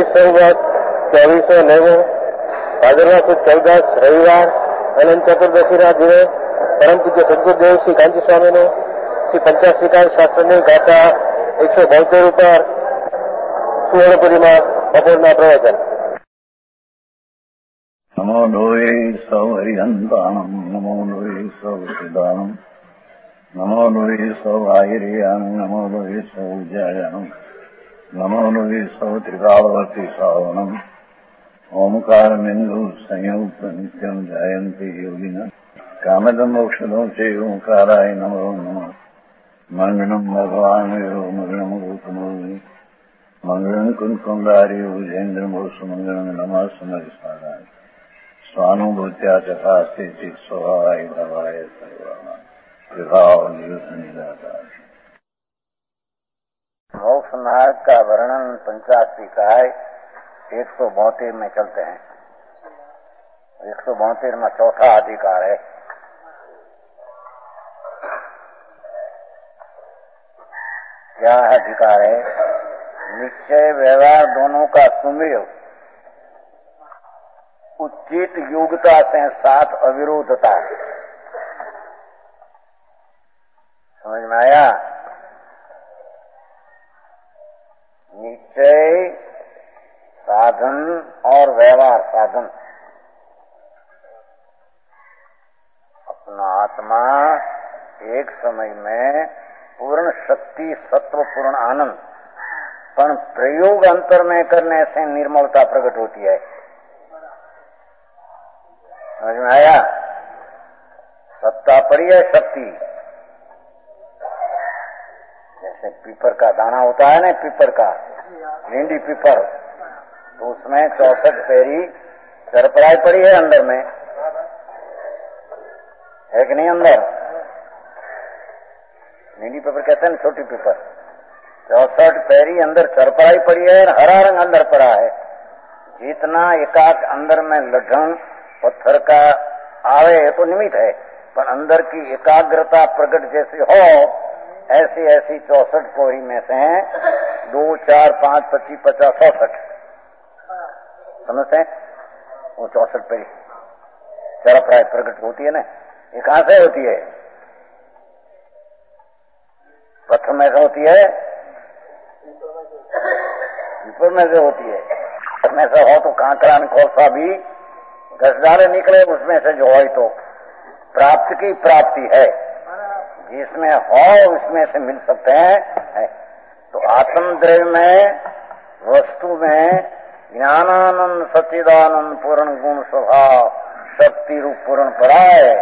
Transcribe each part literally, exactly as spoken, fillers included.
સંવત ચોવીસો નેવું ભાદરવા સુદ ચૌદસ રવિવાર અનંત ચતુર્દશીના દિવસે પરમ પૂજ્ય સદગુરુદેવ શ્રી કાંતિ સ્વામીનું શ્રી પંચાશીકાર શાસ્ત્રની ગાથા એકસો બોતેર ઉપર સુવર્ણપુરીમાં બપોરના પ્રવચન. નમો લોહે સૌ હરિહંતાણમ નમો લોહે સૌ સિદ્ધાનમ નમો લોહે સૌ આહિર્યાન નમો લોહે સૌ જયાનમ નમો લોહે સૌ ત્રિકાળવતી શ્રાવણમ ઓમકારમેન્દુ સંયુક્ત નિત્યમ જયંતી યોગિના કામદમ મોક્ષદો છે ઓંકારાય નમો નમઃ. મંગળમ ભગવાન મંગળમ ગૌતમો મંગળમ કુંકુંડાર્યો જૈન્દ્રમો સુમંગળમ નમઃ સમરિસ્મરાય સ્વાનુભૂત્યા ચકાસ્તે ચિત સ્વભાવાય ભવાય સર્વમાં विभाव निराता. मोक्ष मार्ग का वर्णन पंचासी का है. एक सौ बहत्तर में चलते हैं. एक सौ बहत्तर में चौथा अधिकार है. क्या अधिकार है? निश्चय व्यवहार दोनों का सुमेल उचित योग्यता से साथ अविरोधता. समझ में आया? निश्चय साधन और व्यवहार साधन. अपना आत्मा एक समय में पूर्ण शक्ति सत्व पूर्ण आनंद पर प्रयोग अंतर में करने से निर्मलता प्रकट होती है. समझ में आया? सत्ता पड़ी है शक्ति. जैसे पीपर का दाना होता है ना, पीपर का भिंडी पीपर, तो उसमें चौसठ पैरी चरपराई पड़ी है अंदर में, है कि नहीं? अंदर भिंडी पीपर कहते हैं ना, छोटी पीपर. चौसठ पैरी अंदर चरपराई पड़ी है, हरा रंग अंदर पड़ा है. जितना एकाक अंदर में लढ़न पत्थर का आवे तो निमित्त है, पर अंदर की एकाग्रता प्रकट जैसी हो, ऐसी ऐसी चौसठ कोरी में से दो चार पांच पच्चीस पचास चौसठ समझते हैं? वो चौसठ पे चरपराय प्रकट होती है ना. ये कहां से होती है? पत्थर में से होती है, पीपर में से होती है. पत्थर में से हो तो कांकरा में खोसा भी घसदारे निकले उसमें से जो हो तो प्राप्ति की प्राप्ति है. जिसमें हो उसमें से मिल सकते हैं है. तो आत्मद्रव्य में वस्तु में ज्ञानानंद सच्चिदानंद पूर्ण गुण स्वभाव शक्ति रूप पूर्ण पड़ा है.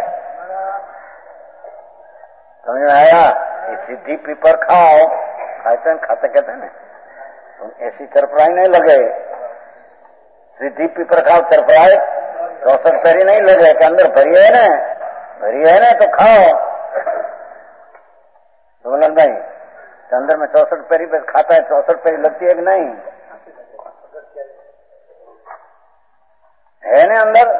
समझ में आया? ये सिद्धि पीपर खाओ, खाते खाते कहते हैं ना, तुम ऐसी चरपराई नहीं लगे. सिद्धि पीपर खाओ, चरपराई चौसठ पैरी नहीं लगे कि अंदर भरी है ना, भरी है ना तो खाओ. तो लग नहीं अंदर में चौसठ पैरी पे खाता है, चौसठ पैरी लगती है कि नहीं? है ना अंदर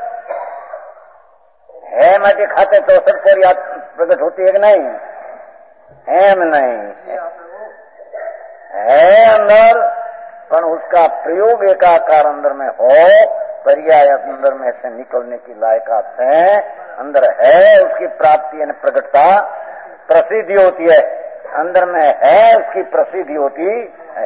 है माटी खाते चौसठ पैरी प्रकट होती है कि नहीं? है में नहीं है अंदर, पर उसका प्रयोग एकाकार अंदर में हो, पर्याय अंदर में से निकलने की लायकात है अंदर है. उसकी प्राप्ति यानी प्रकटता प्रसिद्धि होती है. अंदर में है उसकी प्रसिद्धि होती है.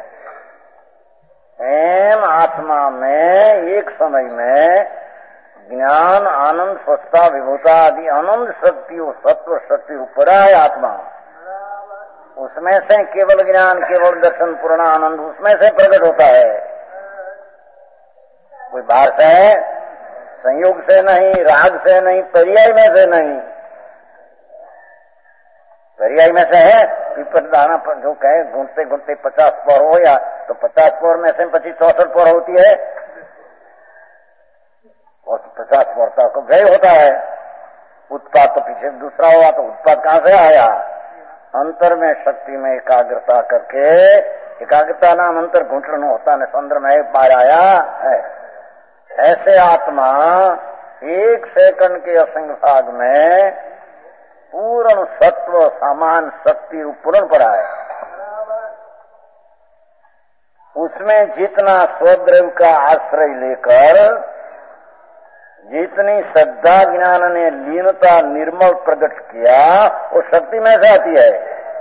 एम आत्मा में एक समय में ज्ञान आनंद स्वच्छता विभूता आदि आनंद शक्ति और सत्व शक्ति ऊपर है आत्मा. उसमें से केवल ज्ञान केवल दर्शन पूर्ण आनंद उसमें से प्रकट होता है. कोई बाहर से संयोग से नहीं, राग से नहीं, पर्याय में से नहीं. पर्याय में से है पीपर दाना पर जो कहे घूमते घूमते पचास पौर हो या तो पचास पौर में से पच्चीस चौसठ पौर होती है और पचास पौर तक व्यय होता है. उत्पाद तो पीछे दूसरा हुआ तो उत्पाद कहां से आया? अंतर में शक्ति में एकाग्रता करके, एकाग्रता नाम अंतर घुटन होता है, संदर्भ में एक बार आया है. ऐसे आत्मा एक सेकंड के असंग भाग में पूर्ण सत्व समान शक्ति पूर्ण पड़ा है. उस उसमें जितना स्वद्रव्य का आश्रय लेकर जितनी श्रद्धा ज्ञान ने लीनता निर्मल प्रकट किया वो शक्ति में से आती है।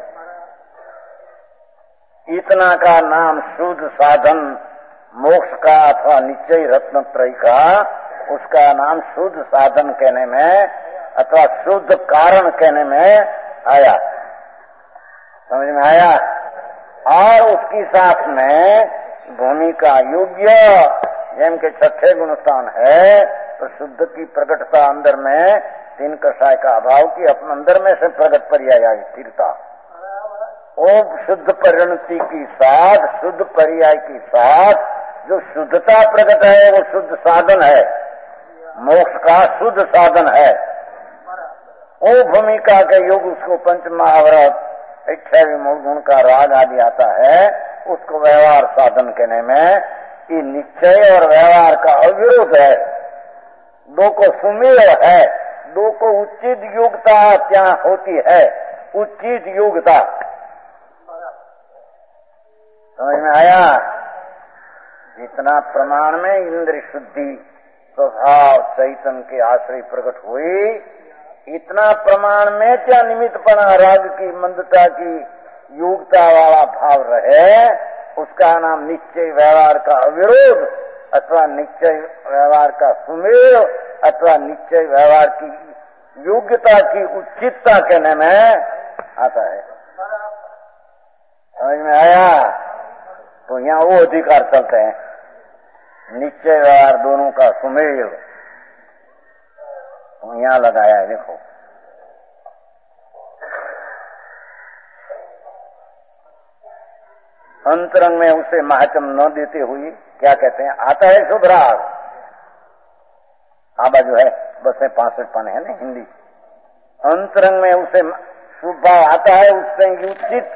इतना का नाम शुद्ध साधन मोक्ष का अथवा निश्चय रत्नत्रय का, उसका नाम शुद्ध साधन कहने में अथवा शुद्ध कारण कहने में आया। समझ में आया? और उसकी साथ में भूमिका योग्य जैम के छठे गुणस्थान है तो शुद्ध की प्रकटता अंदर में तीन कषाय का अभाव की अपने अंदर में से प्रकट पर्याय स्थिरता, वो शुद्ध परिणति की साथ शुद्ध पर्याय की साथ जो शुद्धता प्रकट है वो शुद्ध साधन है, मोक्ष का शुद्ध साधन है। वो भूमिका के योग उसको पंच महाव्रत इच्छा विमूल गुण का राग आदि आता है, उसको व्यवहार साधन कहने में कि निश्चय और व्यवहार का अविरोध है, दो को सुमेल है, दो को उचित योग्यता क्या होती है, उचित योग्यता। समझ में आया? जितना प्रमाण में इंद्र शुद्धि स्वभाव चैतन्य के आश्रय प्रकट हुई, इतना प्रमाण में क्या निमित्तपना राग की मंदता की योग्यता वाला भाव रहे, उसका नाम निश्चय व्यवहार का अविरोध अथवा निश्चय व्यवहार का सुमेल अथवा निश्चय व्यवहार की योग्यता की उचितता कहने में आता है। समझ में आया? तो यहाँ वो अधिकार चलते हैं, निश्चय व्यवहार दोनों का सुमेल तो यहाँ लगाया है। देखो अंतरंग में उसे महात्म न देते हुए क्या कहते हैं, आता है शुभ राग, आबा जो है बस है पांसठ पाने है ना हिंदी, अंतरंग में उसे शुभ भाव आता है, उससे उचित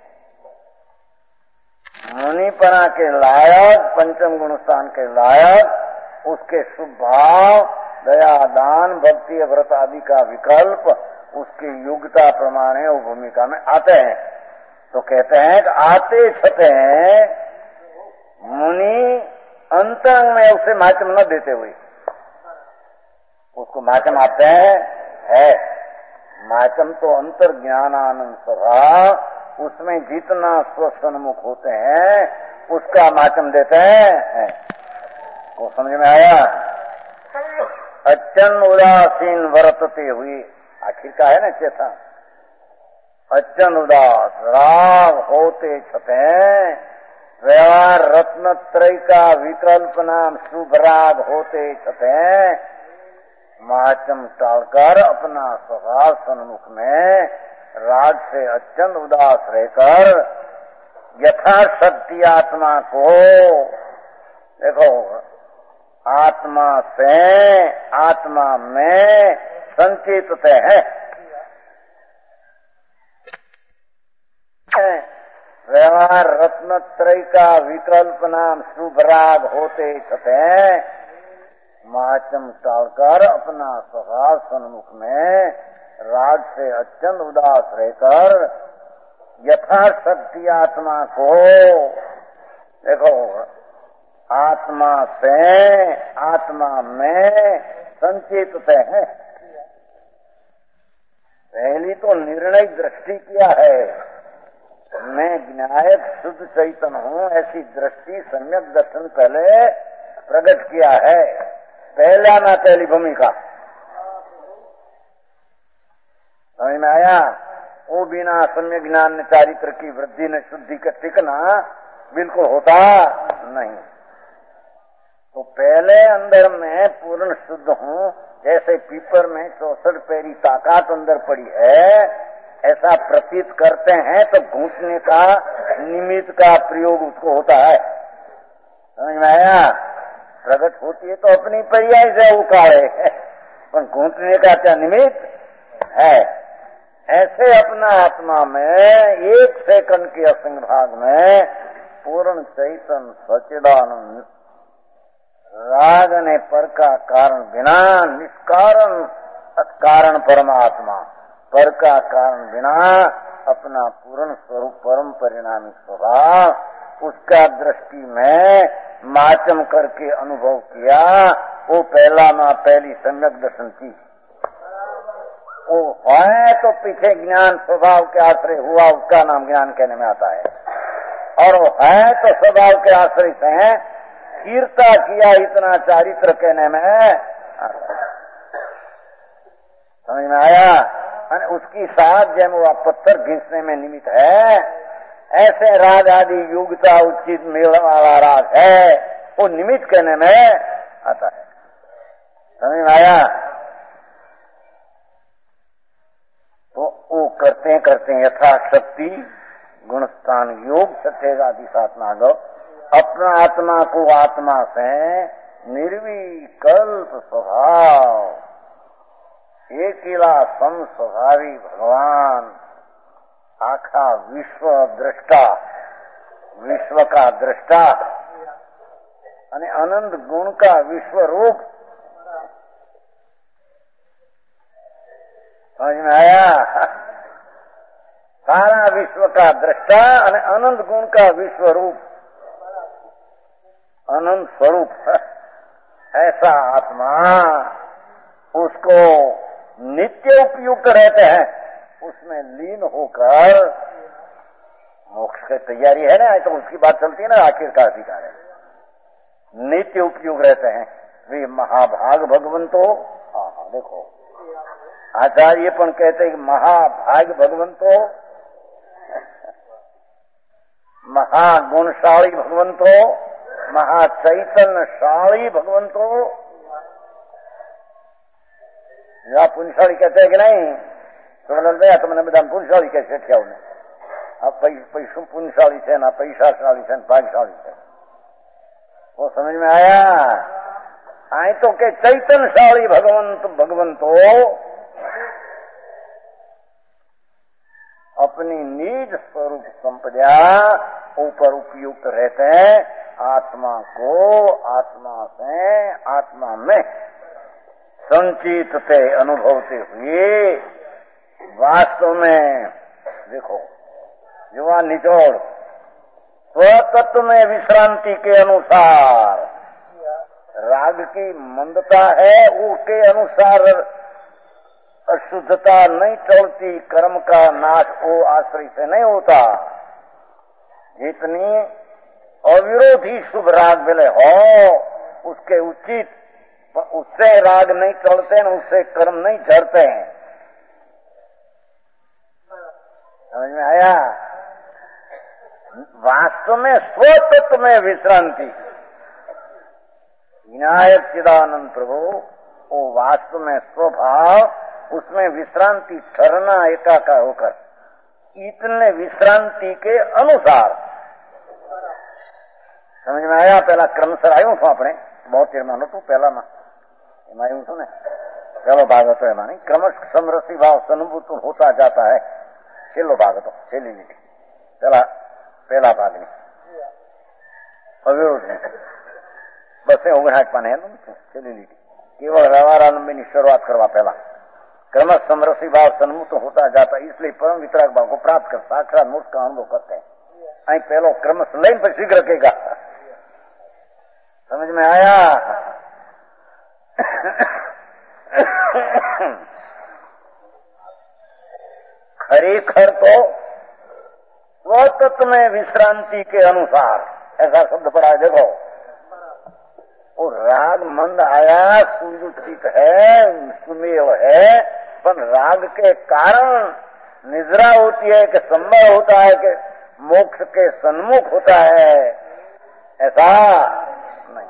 मुनिपना के लायक पंचम गुण स्थान के लायक उसके शुभ भाव दया दान भक्ति व्रत आदि का विकल्प उसकी योग्यता प्रमाण है वो भूमिका में आते हैं। तो कहते हैं कि आते छते हैं मुनि अंतरंग में उसे माध्यम न देते हुए उसको माध्यम आते हैं है माध्यम तो अंतर ज्ञानानंद सभा, उसमें जितना स्वसन्मुख होते हैं उसका माध्यम देते हैं। वो समझ में आया? अत्यंत उदासीन वर्तते हुए आखिर का है ना चेता, अत्यंत उदास राग होते छते व्यवहार रत्नत्रय का विकल्प नाम शुभ राग होते छते, महाचम टालकर अपना स्वभाव सन्मुख में राग से अत्यंत उदास रहकर यथाशक्ति आत्मा को देखो आत्मा से आत्मा में संचेतते हैं। व्यवहार रत्नत्रय का विकल्प नाम शुभ राग होते छते, महाचम टालकर अपना स्वभाव सन्मुख में राग से अत्यंत उदास रहकर यथाशक्ति आत्मा को देखो आत्मा से आत्मा में संचेतते हैं। पहली तो निर्णय दृष्टि किया है, मैं ज्ञायक शुद्ध चैतन्य हूँ ऐसी दृष्टि सम्यक दर्शन पहले प्रकट किया है, पहला ना पहली भूमिका। समझ में आया? वो बिना सम्यक ज्ञान चारित्र की वृद्धि न शुद्धि का टिकना बिल्कुल होता नहीं। तो पहले अंदर में पूर्ण शुद्ध हूँ, जैसे पीपर में चौसठ पैरी ताकत अंदर पड़ी है ऐसा प्रतीत करते हैं तो घूटने का निमित्त का प्रयोग उसको होता है। समझ में आया? प्रकट होती है तो अपनी पर्याय से उकाड़े, पर घूटने का क्या निमित्त है। ऐसे अपना आत्मा में एक सेकंड के असंग भाग में पूर्ण चैतन्य सच्चिदानंद राग ने पर का कारण बिना निष्कारण कारण परमात्मा पर का कारण बिना अपना पूर्ण स्वरूप परम परिणामी स्वभाव उसका दृष्टि में माचम करके अनुभव किया, वो पहला माँ पहली सम्यक दर्शन की। वो है तो पीछे ज्ञान स्वभाव के आश्रय हुआ, उसका नाम ज्ञान कहने में आता है। और वो है तो स्वभाव के आश्रय से है, कीर्ता किया इतना चारित्र कहने में आता है। समझ में आया? उसकी साथ जब वह पत्थर घिसने में निमित्त है, ऐसे राग आदि योग्यता उचित मेल वाला राग है, वो निमित्त कहने में आता है। समझ में आया? तो वो करते करते यथाशक्ति गुणस्थान योग सत्येगादि साधना गो अपना आत्मा को आत्मा से निर्विकल्प स्वभाव एकिला सम स्वभावी भगवान आखा विश्व दृष्टा, विश्व का दृष्टा અને अनंत गुण का विश्व रूप। समझ में आया? सारा विश्व का दृष्टा અને अनंत गुण का विश्व रूप, अनंत स्वरूप ऐसा आत्मा, उसको नित्य उपयुक्त रहते हैं, उसमें लीन होकर मोक्ष की तैयारी है ना, तो उसकी बात चलती है ना, आखिरकार अधिकार है। नित्य उपयुक्त रहते हैं वे महाभाग भगवंतो। हाँ हाँ देखो, आचार्य पण कहते हैं कि महाभाग भगवंतो, महागुणशाली भगवंतो, महाचैतन्यशाली भगवंतो। या पुण्यशाली कहते हैं कि नहीं? तो बोले तुमने બધા પુણ્યશાળી કે શેઠિયાઓને આ પૈસું પુણ્યશાળી છે ના પૈસાશાળી છે ભાગશાળી છે। वो समझ में आया? आए तो के चैतन्यशाली भगवंत भगवंतो अपनी निज स्वरूप संपदा ऊपर उपयुक्त रहते हैं, आत्मा को आत्मा से आत्मा में संचित थे अनुभवते हुए वास्तव में देखो युवा निचोड़ स्वतत्व में विश्रांति के अनुसार राग की मंदता है, उसके अनुसार अशुद्धता नहीं चलती, कर्म का नाश वो आश्रय से नहीं होता। जितनी अविरोधी शुभ राग मिले हो उसके उचित, उससे राग नहीं चलते न उससे कर्म नहीं झड़ते हैं। समझ में आया? वास्तव में स्वतत्व में विश्रांति, विनायक चिदानंद प्रभु वो वास्तव में स्वभाव, उसमें विश्रांति ठहरना एकाकार होकर इतने विश्रांति के अनुसार। समझ में आया? पहला क्रम सर आयु छो अपने बहुत देर मानो तू पहला में एम आयु छो ने पहलो भाग तो एम नहीं क्रमश समरसी भाव सनुभूत होता जाता है। छेल्लो भाग तो छेली नीति पहला पहला भाग नहीं अविरोध नहीं बस ओगणसाठ पाने है छेली नीति केवल व्यवहारानंद की शुरुआत करवा पहला क्रमश समरसी भाव सन्मुख होता जाता, इसलिए परम वितराग भाव को प्राप्त कर साक्षात मोक्ष का अनुभव करते हैं। अं पहलो क्रमश लईन पर शीघ्र रखेगा। समझ में आया? खरेखर तो स्वतत्व में विश्रांति के अनुसार ऐसा शब्द पड़ा है। देखो वो राग मंद आया, सुचित है, सुमेल है, पर राग के कारण निद्रा होती है कि संभव होता है कि मोक्ष के सन्मुख होता है, ऐसा नहीं।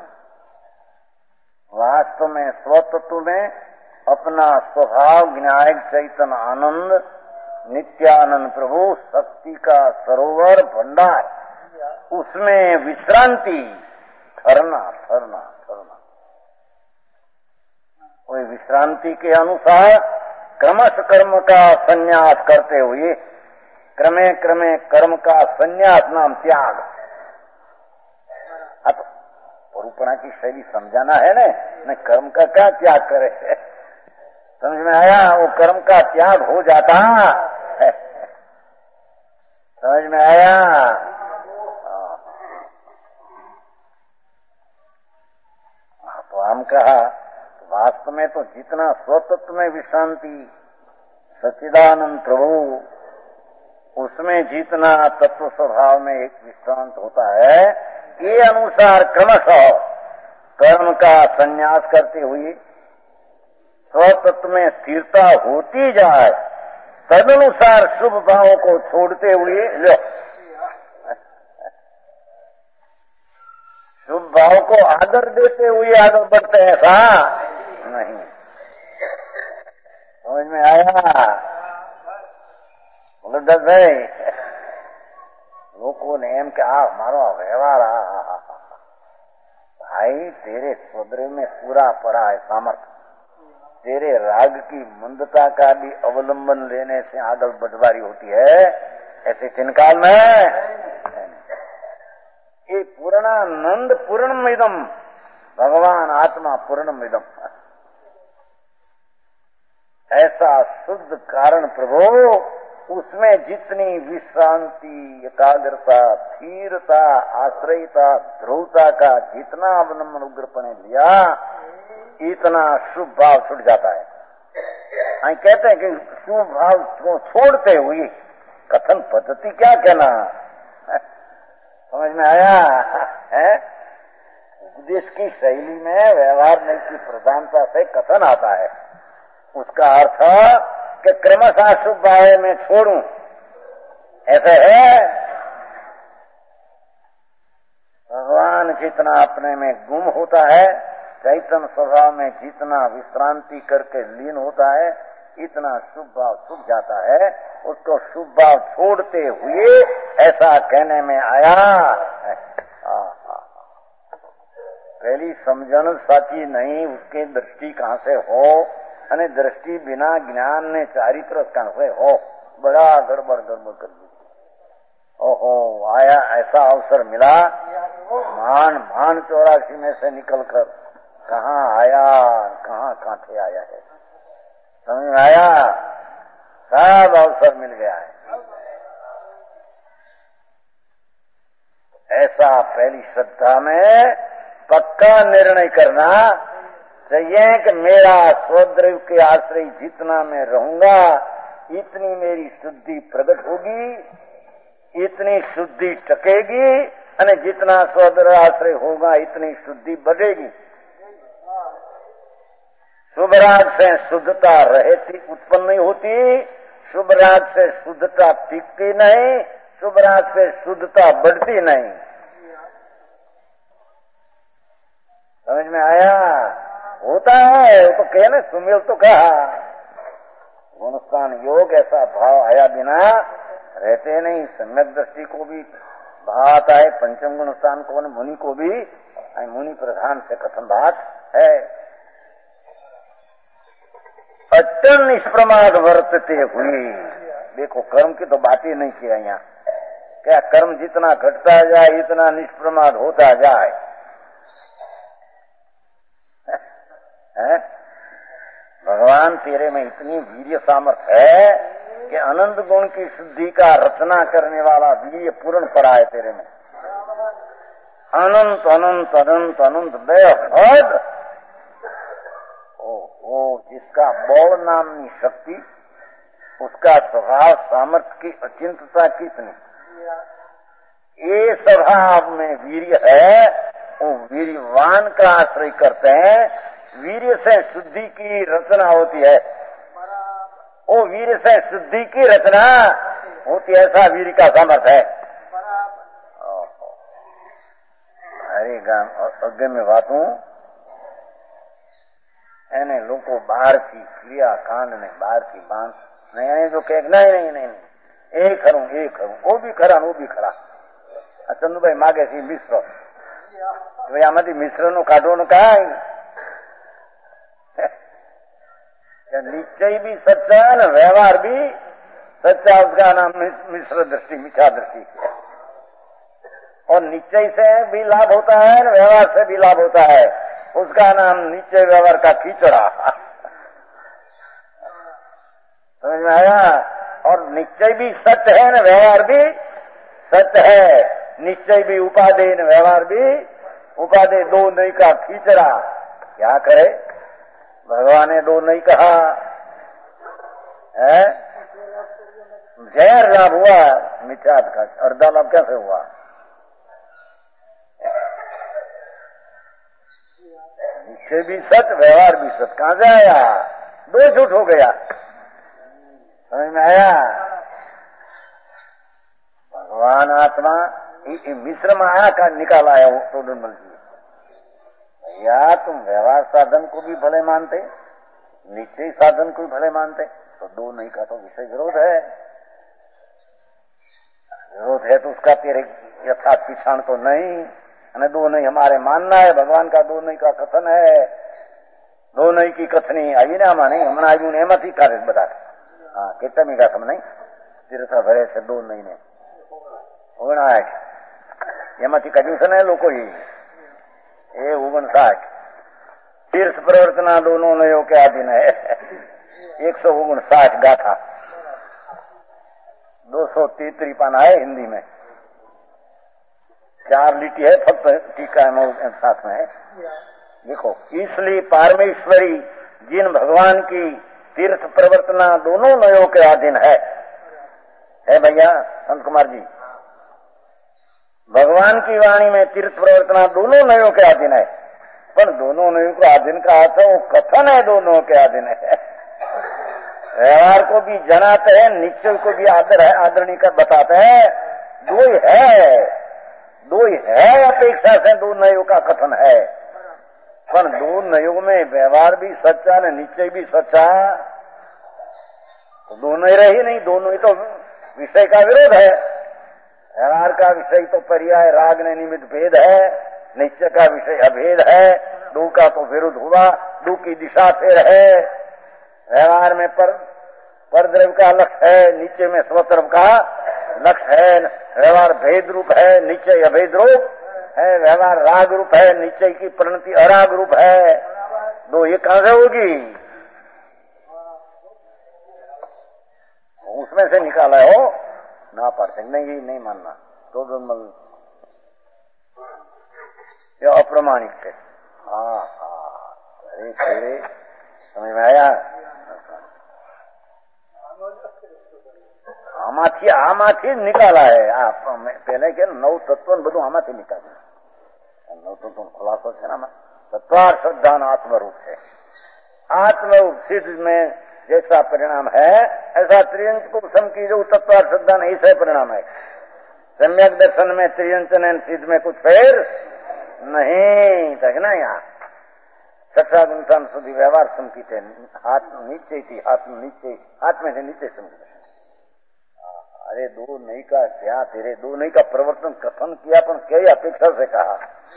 वास्तव में स्वतत्व में अपना स्वभाव विनायक चैतन्य आनंद नित्यानंद प्रभु शक्ति का सरोवर भंडार, उसमें विश्रांति ठहरना ठहरना ठहरना वही विश्रांति के अनुसार क्रमश कर्म का संन्यास करते हुए क्रमे क्रमे कर्म का संन्यास नाम त्याग। अब रूपणा की शैली समझाना है ना, न कर्म का क्या त्याग करे। समझ में आया? वो कर्म का त्याग हो जाता है। समझ में आया? कहा, वास्तव में तो जितना स्वतत्व में विश्रांति सच्चिदानंद प्रभु, उसमें जितना तत्व स्वभाव में एक विश्रांत होता है, ये अनुसार क्रमशः कर्म का संन्यास करते हुए स्वतत्व में स्थिरता होती जाए, तदनुसार शुभ भावों को छोड़ते हुए लो शुभ भाव को आदर देते हुए आगे बढ़ते हैं, ऐसा नहीं। समझ में आया? बोलो दस भाई, लोगों ने एम क्या मारो व्यवहार, भाई तेरे स्वद्र में पूरा पड़ा है सामर्थ्य, तेरे राग की मंदता का भी अवलंबन लेने से आगे बढ़वारी होती है, ऐसे चिनकाल में ये पूर्णानंद पूर्णमिदम, भगवान आत्मा पूर्णमिदम, ऐसा शुद्ध कारण प्रभु, उसमें जितनी विश्रांति, एकाग्रता, स्थिरता, आश्रयता, ध्रुवता का जितना अवलंबन उग्रपणे लिया, इतना शुभ भाव छूट जाता है। हम कहते हैं कि शुभ भाव को छोड़ते हुए, कथन पद्धति क्या कहना, समझ में आया है? उपदेश की शैली में व्यवहार में की प्रधानता से कथन आता है, उसका अर्थ कि क्रमशः शुभ भाव में छोड़ूं, ऐसे है। भगवान जितना अपने में गुम होता है, चैतन्य स्वभाव में जितना विश्रांति करके लीन होता है, इतना शुभ भाव छूट जाता है। उसको शुभ भाव छोड़ते हुए ऐसा कहने में आया। पहली समझन साची नहीं, उसकी दृष्टि कहाँ से हो, अने दृष्टि बिना ज्ञान ने चारित्र कहाँ से हो, बड़ा गड़बड़ गड़बड़ कर दी। ओहो, आया ऐसा अवसर मिला, मान मान चौरासी में से निकलकर कहाँ आया, कहाँ कांठे आया है, समझ में आया? सब अवसर मिल गया है। ऐसा पहली श्रद्धा में पक्का निर्णय करना चाहिए कि मेरा स्वद्रव्य के आश्रय जितना मैं रहूंगा, इतनी मेरी शुद्धि प्रकट होगी, इतनी शुद्धि टकेगी, और जितना स्वद्रव्य आश्रय होगा इतनी शुद्धि बढ़ेगी। शुभ राग से शुद्धता रहती उत्पन्न नहीं होती, शुभ राग से शुद्धता टिकती नहीं, शुभ राग से शुद्धता बढ़ती नहीं। समझ में आया? होता है, वो तो कहे ना, सुमिल तो कहा गुणस्थान योग, ऐसा भाव आया बिना रहते नहीं। सम्यक दृष्टि को भी भाव आता है, पंचम गुणस्थान को, मुनि को भी, मुनि प्रधान से कथन बात है। अटल निष्प्रमाद वर्तते हुए, देखो कर्म की तो बात ही नहीं की है यहाँ, क्या कर्म जितना घटता जाए इतना निष्प्रमाद होता जाए, है? भगवान तेरे में इतनी वीर्य सामर्थ्य है कि अनंत गुण की शुद्धि का रचना करने वाला वीर्य पूर्ण पड़ा है तेरे में। अनंत अनंत अनंत अनंत बेहद, ओ ओ जिसका बौड़ नामनी शक्ति, उसका स्वभाव सामर्थ्य की अचिंतता कितनी, ये स्वभाव में वीर्य है, वो वीर्यवान का आश्रय करते हैं। वीर्य से शुद्धि की रचना होती है, वो वीर्य से शुद्धि की रचना होती है, ऐसा वीर्य का सामर्थ्य है। अरे गाम अज्ञ में बात हूँ, એને લોકો બહારથી ક્રિયા કાંડ ને બહારથી બાંધ નહીં, એને જો કહે નહીં નહીં નહીં એ ખરું એ ખરું, ઓ બી ખરા ઓ બી ખરા। આ ચંદુભાઈ માગે છે મિશ્ર, ભાઈ આમાંથી મિશ્ર નું કાઢો ને કાંઈ, निश्चय भी सच्चा है ना, व्यवहार भी सच्चा, उसका नाम मिश्र दृष्टि, मिथ्या दृष्टि। और निश्चय से भी लाभ होता है, व्यवहार से भी लाभ होता है, उसका नाम निश्चय व्यवहार का खिचड़ा। समझ में आया? और निश्चय भी सत्य है न, व्यवहार भी सत्य है। निश्चय भी उपादेय न, व्यवहार भी उपादेय, दो नहीं का खिचड़ा। क्या करे, भगवान ने दो नहीं कहा है। जहर लाभ हुआ मिथ्यात का, अर्धा लाभ कैसे हुआ? निश्चय भी सच, व्यवहार भी सच, कहां से आया? दो झूठ हो गया, समझ में आया? भगवान आत्मा मिश्र माया का निकाला है वो तो निर्मल जी। भैया तुम व्यवहार साधन को भी भले मानते, निश्चय साधन को भी भले मानते, तो दो नहीं का तो विषय विरोध है। विरोध है तो उसका तेरे यथार्थ पिछाण तो नहीं, અને दो नहीं हमारे मानना है। भगवान का दो नहीं का कथन है, दो नहीं की कथनी आई ना माने हमने આવ્યું ને એમાંથી કાઢે બધા। હા કેટલા મીગા તમે નહીં તીર્થ ભરે છે દો નહીં ને ઓગણસાઠ એમાંથી કાઢ્યું છે ને લોકોએ એ ઓગણસાઠ तीर्थ प्रवर्तना दोनों नयों के अधीन है। एक सौ उनसाठ गाथा, दो सौ तीतरी पाना है हिंदी में, चार लिटी है फक्त टीका में साथ में है। देखो, इसलिए परमेश्वरी जिन भगवान की तीर्थ प्रवर्तना दोनों नयों के अधीन है, है भैया संत कुमार जी, भगवान की वाणी में तीर्थ प्रवर्तना दोनों नयों के अधीन है। पर दोनों नयों के अधीन का अर्थ वो कथन है, दोनों के अधीन है। व्यवहार को भी जनाते हैं, निश्चय को भी आदर है आदरणीय कर बताते हैं। दो ही है, दो ही है अपेक्षा से दो नयों का कथन है। पर दो नयों में व्यवहार भी सच्चा न निश्चय भी सच्चा, तो दोनों ही रही नहीं, दोनों ही तो विषय का विरोध है। व्यवहार का विषय तो पर्याय राग ने निमित्त भेद है, निश्चय का विषय अभेद है। दो का तो विरुद्ध हुआ, दो की दिशा फिर है। व्यवहार में पर परद्रव्य का लक्ष्य है, निश्चय में स्वतर्व का लक्ष्य है। व्यवहार भेद रूप है, निश्चय अभेद रूप है। व्यवहार राग रूप है, निश्चय की परिणति अराग रूप है। दो ये कहां से होगी? उसमें से निकाला हो ना पार नहीं, ये नहीं मानना तो ये अप्रमाणिक है। हाँ हाँ, अरे तेरे समझ में आया? आमाथी आमाथी निकाला है। आप पहले के नौ तत्व બધું આમાંથી निकाले, नौ तत्व खुलासा है ना। तत्वार श्रद्धान आत्मरूप है। आत्मरूप सिद्ध में जैसा परिणाम है, ऐसा त्रियंच को सम की जो तत्वार श्रद्धान ऐसा परिणाम है। सम्यक दर्शन में त्रियंचन एवं सिद्ध में कुछ फेर नहीं तक ना। यहाँ छठा गुणसान सुधी व्यवहार संकित है। आत्म नीचे थी, आत्म नीचे, आत्म से नीचे संकित। अरे दो नहीं का क्या तेरे दो नहीं का प्रवर्तन कथन किया, पर कई अपेक्षा से कहा,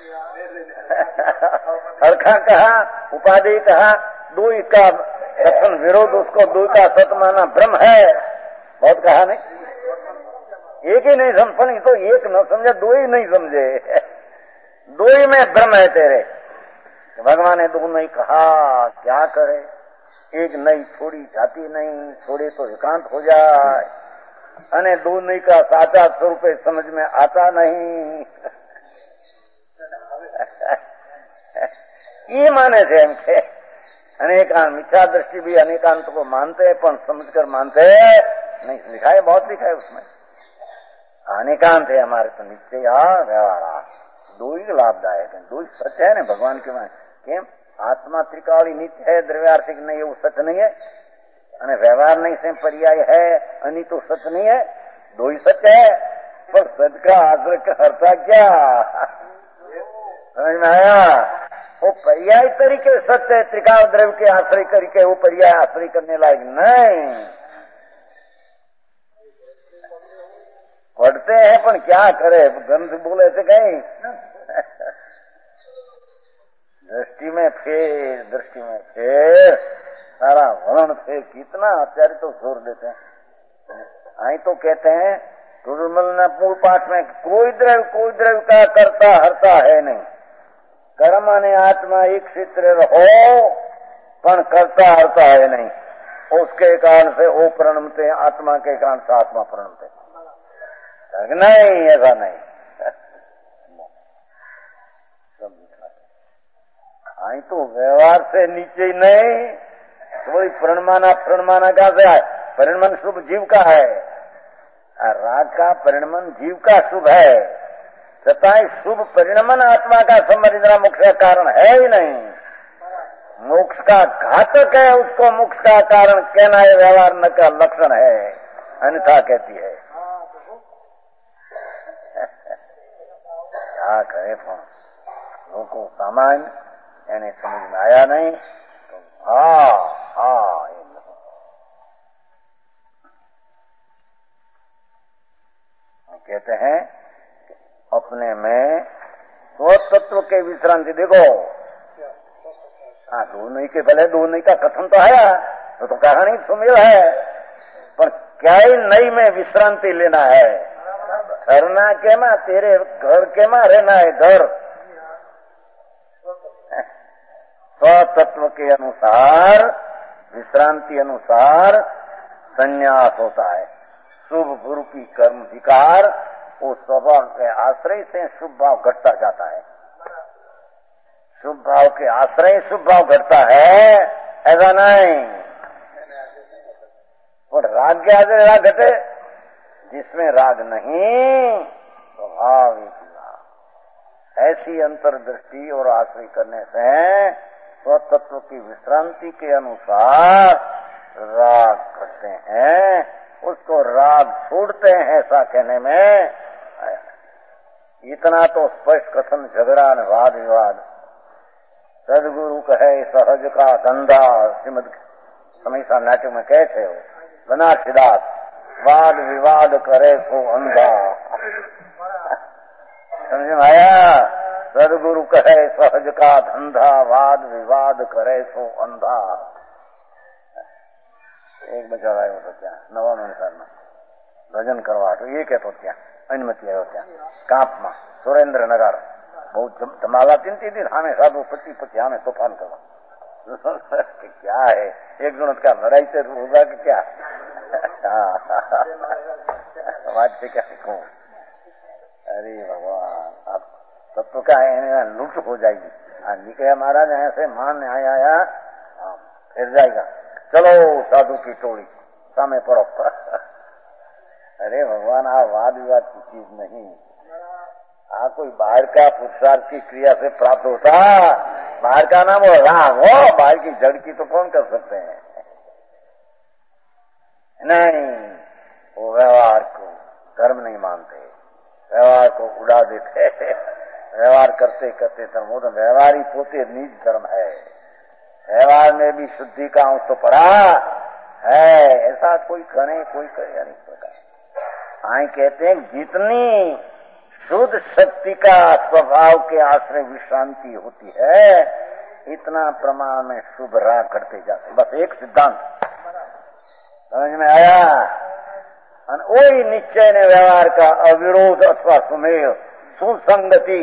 हरखा कहा, उपाधि कहा, दो का कथन विरोध, उसको दो का सत माना भ्रम है। बहुत कहा नहीं, एक ही नहीं समझ, तो एक न समझे, दो ही नहीं समझे, दो ही में भ्रम है तेरे। भगवान ने दो नहीं कहा, क्या करे? एक नहीं छोड़ी जाती नहीं, छोड़े तो एकांत हो जाए। अने दो नहीं का साचा स्वरूप समझ में आता नहीं। ये माने थे हमके अनेकांत, मिथ्या दृष्टि भी अनेकांत को मानते हैं, पर समझकर मानते नहीं। लिखा है, बहुत लिखा है उसमें, अनेकांत है हमारे तो निश्चय या व्यवहार दो ही लाभदायक है, दो ही सच है ना भगवान के माने। केम आत्मा त्रिकाली नित्य है, द्रव्यार्थिक नहीं है, वो सच नहीं है। અને व्यवहार नहीं से पर्याय है, अनि तो सच नहीं है, दो ही सच है। पर सच का आश्रय हरता क्या? समझ में आया? वो पर्याय तरीके सत्य है, त्रिकाल द्रव्य के आश्रय करके वो पर्याय आश्रय करने लायक नहीं। पढ़ते हैं पर क्या करे, ग्रंथ बोले थे कहीं दृष्टि में फेर, दृष्टि में फेर, सारा वर्ण फेर, कितना आचार्य तो जोर देते हैं। आई तो कहते हैं गुरुमल मूल पाठ में कोई द्रव्य कोई द्रव्य का करता हरता है नहीं। कर्म ने आत्मा एक क्षेत्र रहो, पर करता हरता है नहीं। उसके कारण से वो प्रणमते, आत्मा के कारण से आत्मा प्रणमते नहीं, ऐसा नहीं। आई तो व्यवहार से नीचे ही नहीं, थोड़ी परिणमाना परिणमाना का से है, परिणमन शुभ जीव का है, राग का परिणमन जीव का शुभ है, तथा शुभ परिणमन आत्मा का संबंधित मुख्य कारण है ही नहीं, मोक्ष का घातक है, उसको मोक्ष का कारण कहना है व्यवहार न का लक्षण है, अन्यथा कहती है। क्या करे फोन लोगों को सामान्य यानी समझ में आया नहीं तो हाँ हाँ कहते हैं अपने में स्वतत्व के विश्रांति। देखो हाँ दो नहीं के भले दो नहीं का कथन तो है तो, तो कहानी सुमेल है, पर क्या ही नई में विश्रांति लेना है, करना के मां तेरे घर के मां रहना है घर। स्वतत्व के अनुसार विश्रांति अनुसार संन्यास होता है। शुभ गुरु की कर्म विकार वो स्वभाव के आश्रय से शुभ भाव घटता जाता है, शुभ भाव के आश्रय शुभ भाव घटता है, ऐसा नहीं। और राग के आश्रय राग घटे, जिसमें राग नहीं स्वाभाविक ऐसी अंतर्दृष्टि और आश्रय करने से स्वतत्व की विश्रांति के अनुसार राग करते हैं, उसको राग छोड़ते हैं, ऐसा कहने में इतना तो स्पष्ट कथन झगड़ा न वाद विवाद। सदगुरु कहे सहज का धंधा, श्रीमद समीसा नाटक में कहते हो बना सिद्धार्थ, वाद विवाद करे सो अंधा। समझ में आया? सदगुरु कहे सहज का धंधा, वाद विवाद करे सो अंधा। एक बचा आयो तो क्या नवा अनुसार में भजन करवा तो ये कहते क्या अनुमति आयो क्या कांप में सुरेंद्र नगर बहुत धमाला तीन तीन दिन हमें साधु पच्चीस पच्चीस हमें तूफान करवा क्या है एक जन का लड़ाई से होगा कि क्या बात से क्या कहूँ। अरे भगवान अब तत्व का लूट हो जाएगी। निकले महाराज यहाँ से मान न्याय आया फिर जाएगा, चलो साधु की टोली सामने पड़ो। अरे भगवान आ वाद विवाद की चीज नहीं, आ कोई बाहर का पुरुषार्थ की क्रिया से प्राप्त होता, बाहर का नाम हो राम हो, बाहर की जड़ की तो कौन कर सकते हैं। नहीं, वो व्यवहार को धर्म नहीं मानते, व्यवहार को उड़ा देते, व्यवहार करते करते धर्म हो तो व्यवहार ही पोते निज धर्म है। व्यवहार में भी शुद्धि का अंश तो पड़ा है, ऐसा कोई करे कोई करे नहीं प्रकार। आई कहते हैं जितनी शुद्ध शक्ति का स्वभाव के आश्रय विश्रांति होती है, इतना प्रमाण में शुभ राग करते जाते। बस एक सिद्धांत समझ में आया। वही निश्चय ने व्यवहार का अविरोध अथवा सुमेल सुसंगति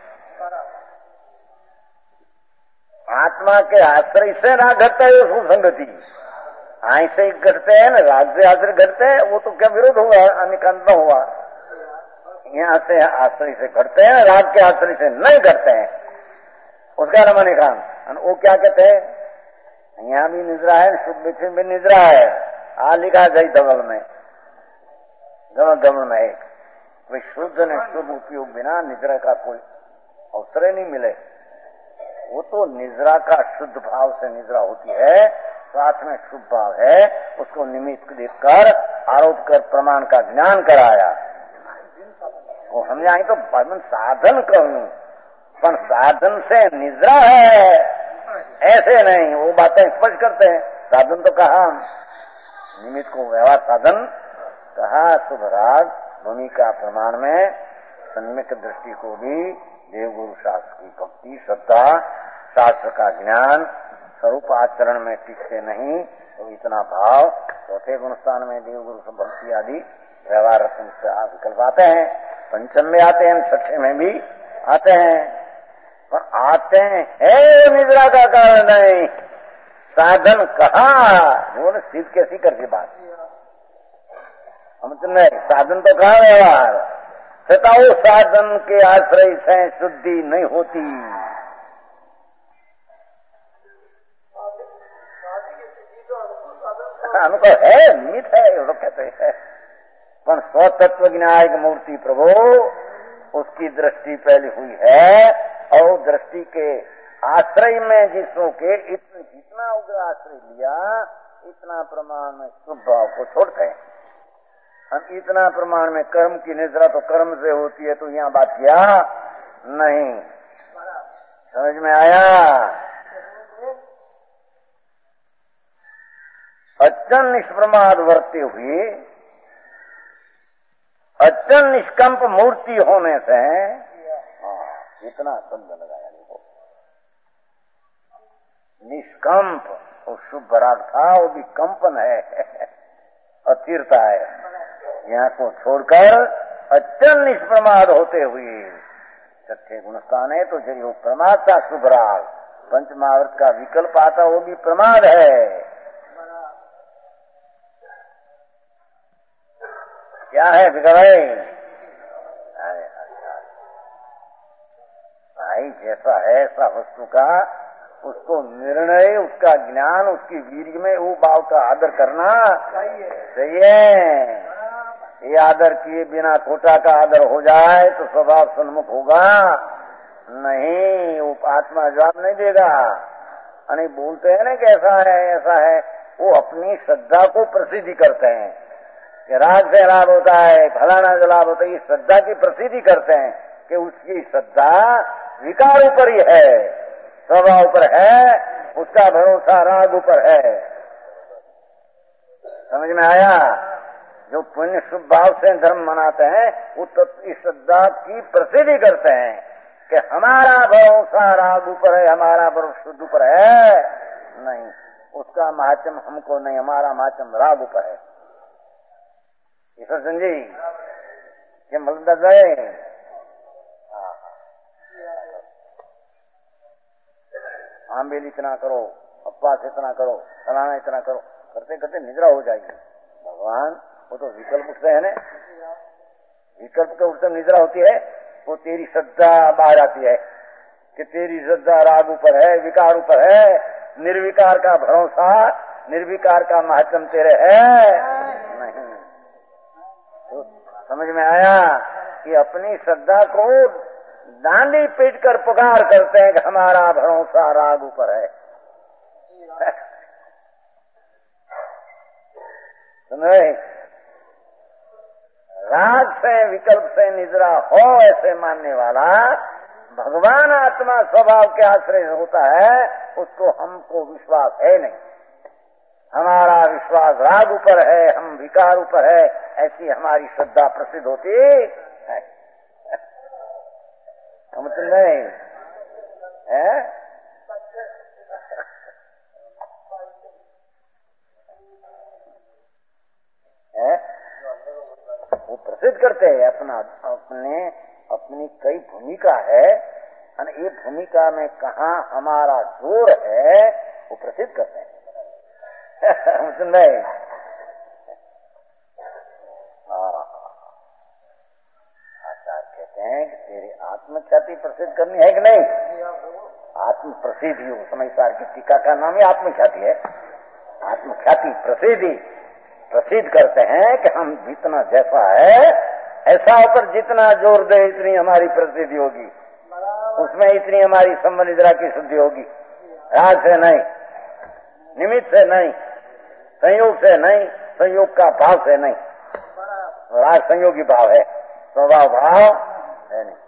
आत्मा के आश्रय से राग घटता है, सुसंगति आई से घटते हैं ना, राग से आश्रय घटते हैं, वो तो क्या विरोध हुआ, अनिकांत न हुआ। यहाँ से आश्रय से घटते हैं, राग के आश्रय से नहीं घटते हैं, उसका नाम अनिकांत। वो क्या कहते हैं, यहाँ भी निद्रा है, शुभ भी निद्रा है। आ लिखा गई धवल में, धवल धवल में एक कोई शुद्ध ने शुभ उपयोग बिना निद्रा का कोई अवसर नहीं मिले। वो तो निद्रा का शुद्ध भाव से निद्रा होती है, साथ में शुभ भाव है, उसको निमित्त देखकर आरोप कर प्रमाण का ज्ञान कराया। वो हमने आई तो भगवान साधन कहूं, पर साधन से निद्रा है ऐसे नहीं, वो बातें स्पष्ट करते हैं। साधन तो कहा, निमित्त को व्यवहार साधन कहा। शुभ राग भूमिका प्रमाण में सम्यक दृष्टि को भी देवगुरु शास्त्र की भक्ति श्रद्धा, शास्त्र का ज्ञान, स्वरूप आचरण में टिकते नहीं तो इतना भाव चौथे गुणस्थान में देवगुरु से भक्ति आदि व्यवहार रत्न से विकल्प आते हैं, पंचम में आते हैं, छठे में भी आते हैं, पर आते हैं निद्रा का कारण नहीं। साधन कहा वो न सिद्ध कैसी करके बात हम तो नहीं, साधन तो कहा व्यवहार तथा वो साधन के आश्रय से शुद्धि नहीं होती। अनुभव है, निमित्त है, वो लोग कहते हैं। पर स्वतत्व ज्ञायक मूर्ति प्रभु उसकी दृष्टि पहले हुई है, और दृष्टि के आश्रय में जिसों के इतने जितना उग्र आश्रय लिया इतना प्रमाण में शुभ भाव को छोड़ते हैं। हम इतना प्रमाण में कर्म की निद्रा तो कर्म से होती है, तो यहाँ बात किया नहीं। समझ में आया? अचल निष्प्रमाद वर्ते हुए अचल निष्कंप मूर्ति होने से इतना शब्द लगाया देखो, निष्कंप। वो शुभ राग था, वो भी कंपन है, अस्थिरता है। यहाँ को छोड़कर अचल निष्प्रमाद होते हुए छठे गुणस्थान है, तो जो प्रमाद था शुभ राग, पंचमावर्त का विकल्प आता वो भी प्रमाद है। क्या है बिगड़ाई? भाई जैसा है ऐसा वस्तु का उसको निर्णय, उसका ज्ञान, उसकी वीर्य में वो भाव का आदर करना सही है। ये आदर किए बिना खोटा का आदर हो जाए तो स्वभाव सन्मुख होगा नहीं, वो आत्मा जवाब नहीं देगा। अने बोलते हैं ना कि ऐसा है ऐसा है, वो अपनी श्रद्धा को प्रसिद्धि करते हैं कि राग से लाभ होता है, फलाना जो लाभ होता है, ये श्रद्धा की प्रसिद्धि करते हैं कि उसकी श्रद्धा विकार ऊपर ही है, स्वभाव ऊपर है, उसका भरोसा राग ऊपर है। समझ में आया? जो पुण्य शुभ भाव से धर्म मनाते हैं वो तो इस श्रद्धा की प्रसिद्धि करते हैं कि हमारा भरोसा राग ऊपर है, हमारा भरोसा शुद्ध ऊपर है नहीं, उसका महात्म हमको नहीं, हमारा महात्म राग ऊपर है। ईश्वर सिंह जी ये मलदा गए आम्बेल इतना करो, अपवास इतना करो, फलाना इतना करो, करते करते निद्रा हो जाएगी। भगवान वो तो विकल्प उठते हैं ना, विकल्प के उठते निद्रा होती है, वो तेरी श्रद्धा बाहर आती है कि तेरी श्रद्धा राग ऊपर है, विकार ऊपर है, निर्विकार का भरोसा, निर्विकार का महत्व तेरे है नहीं। तो समझ में आया कि अपनी श्रद्धा को डांडी पीट कर पुकार करते हैं कि हमारा भरोसा राग ऊपर है। सुने, राग से विकल्प से निद्रा हो ऐसे मानने वाला भगवान आत्मा स्वभाव के आश्रय होता है, उसको हमको विश्वास है नहीं। हमारा विश्वास राग ऊपर है, हम विकार ऊपर है, ऐसी हमारी श्रद्धा प्रसिद्ध होती है। हम तो नहीं है? है? वो प्रसिद्ध करते हैं अपना अपने अपनी कई भूमिका है, और ये भूमिका में कहाँ हमारा जोर है वो प्रसिद्ध करते हैं। हम सुन रहे आचार्य कहते हैं कि तेरी आत्मख्याति प्रसिद्ध करनी है कि नहीं? आत्म प्रसिद्धि हो, समयसार की टीका का नाम ही आत्मख्याति है। आत्मख्याति प्रसिद्धि प्रसिद्ध करते हैं कि हम जितना जैसा है ऐसा ऊपर जितना जोर दे इतनी हमारी प्रसिद्धि होगी, उसमें इतनी हमारी संबंध निद्रा की शुद्धि होगी। राग से नहीं, निमित्त से नहीं, संयोग से नहीं, संयोग का भाव से नहीं। राग संयोगी भाव है, स्वभाव भाव है नहीं।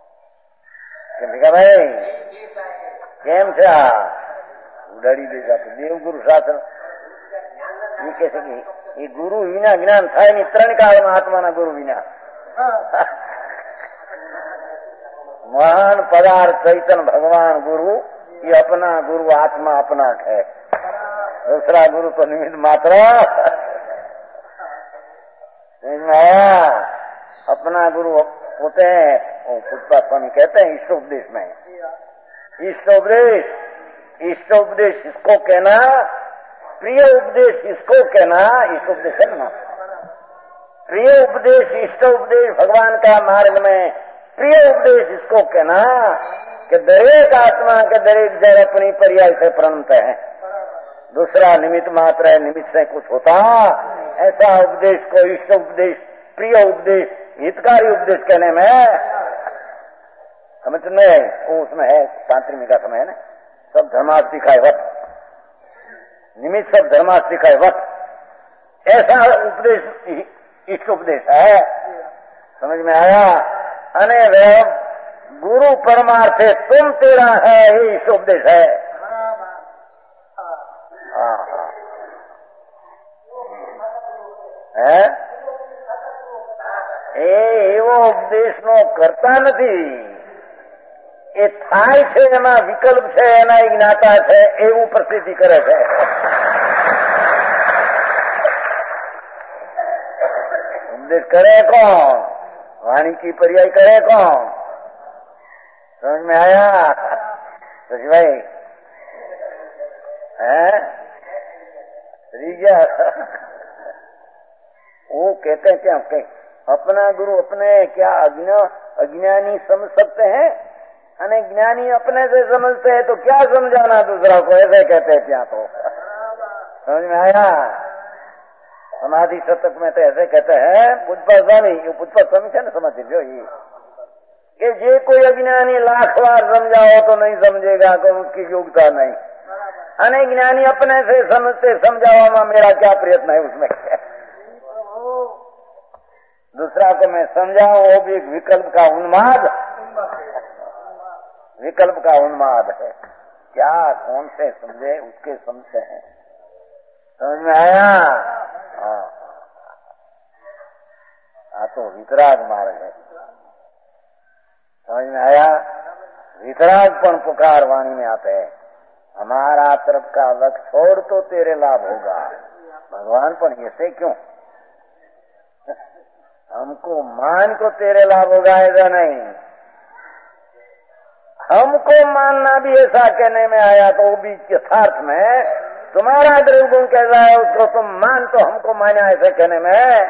भाई केम छा उडाड़ी देगा तो देव गुरु शास्त्र ये कैसे कि ये गुरु विना ज्ञान થાય નહીં, ત્રણ કાળમાં આત્માના ગુરુ વિના। महान पदार्थ चैतन्य भगवान गुरु, ये अपना गुरु आत्मा अपना है, दूसरा गुरु तो निमित्त मात्र। अपना गुरु होते हैं, वो पुष्पा स्वामी कहते हैं इष्टोपदेश में। इष्टोपदेश इष्टोपदेश इसको कहना, प्रिय उपदेश इसको कहना, इष्टोपदेश है ना। प्रिय उपदेश इष्ट उपदेश भगवान का मार्ग में प्रिय उपदेश इसको कहना कि दरेक आत्मा के दरेक जड़ अपनी पर्याय से प्रणत है। दूसरा निमित्त मात्र है, निमित्त से कुछ होता, ऐसा उपदेश को इष्ट उपदेश, प्रिय उपदेश, हितकारी उपदेश कहने में समझ में वो उसमें है। शांति का समय है ना, सब धर्मार्थ सिखाए वत, निमित्त सब धर्मार्थ सिखाए वत, ऐसा उपदेश इष्ट उपदेश है। समझ में आया? अने वह गुरु परमार्थ है, तुम तेरा है, ये इष्ट उपदेश है। हाँ हाँ है એ એવો ઉપદેશનો કરતા નથી, એ થાય છે એમાં વિકલ્પ છે, એના જ્ઞાતા છે એવું પ્રસિદ્ધિ કરે છે। ઉપદેશ કરે કોણ? वाणी की पर्याय करे कौन? समझ में आया? सच भाई है क्या? वो कहते हैं क्या कहीं अपना गुरु अपने क्या अज्ञा अज्ञानी समझ सकते हैं, अने ज्ञानी अपने से समझते हैं, तो क्या समझाना दूसरा को, ऐसे कहते हैं क्या? तो समझ में आया? समाधि शतक में तो ऐसे कहते हैं बुद्धपा स्वामी, ये बुद्धपा स्वामी से न समझ लो ये कि जे कोई अज्ञानी लाख बार समझाओ तो नहीं समझेगा, तो उसकी योग्यता नहीं। अने ज्ञानी अपने से समझते समझाओ, मेरा क्या प्रयत्न है उसमें? दूसरा को मैं समझाऊं, वो भी एक विकल्प का उन्माद, विकल्प का उन्माद है। क्या कौन से समझे उसके समझते हैं। समझ में आया? हाँ हाँ तो वितराग मार्ग है। समझ में आया? वितराग पण पुकार वाणी में आते हैं, हमारा तरफ का लक्ष्य छोड़ तो तेरे लाभ होगा। भगवान पण ऐसे क्यों? हमको मान को तेरे लाभ होगा ऐसा नहीं, हमको मानना भी ऐसा कहने में आया, तो वो भी यथार्थ में तुम्हारा द्रव्य कैसा है उसको तुम मान, तो हमको माना ऐसे कहने में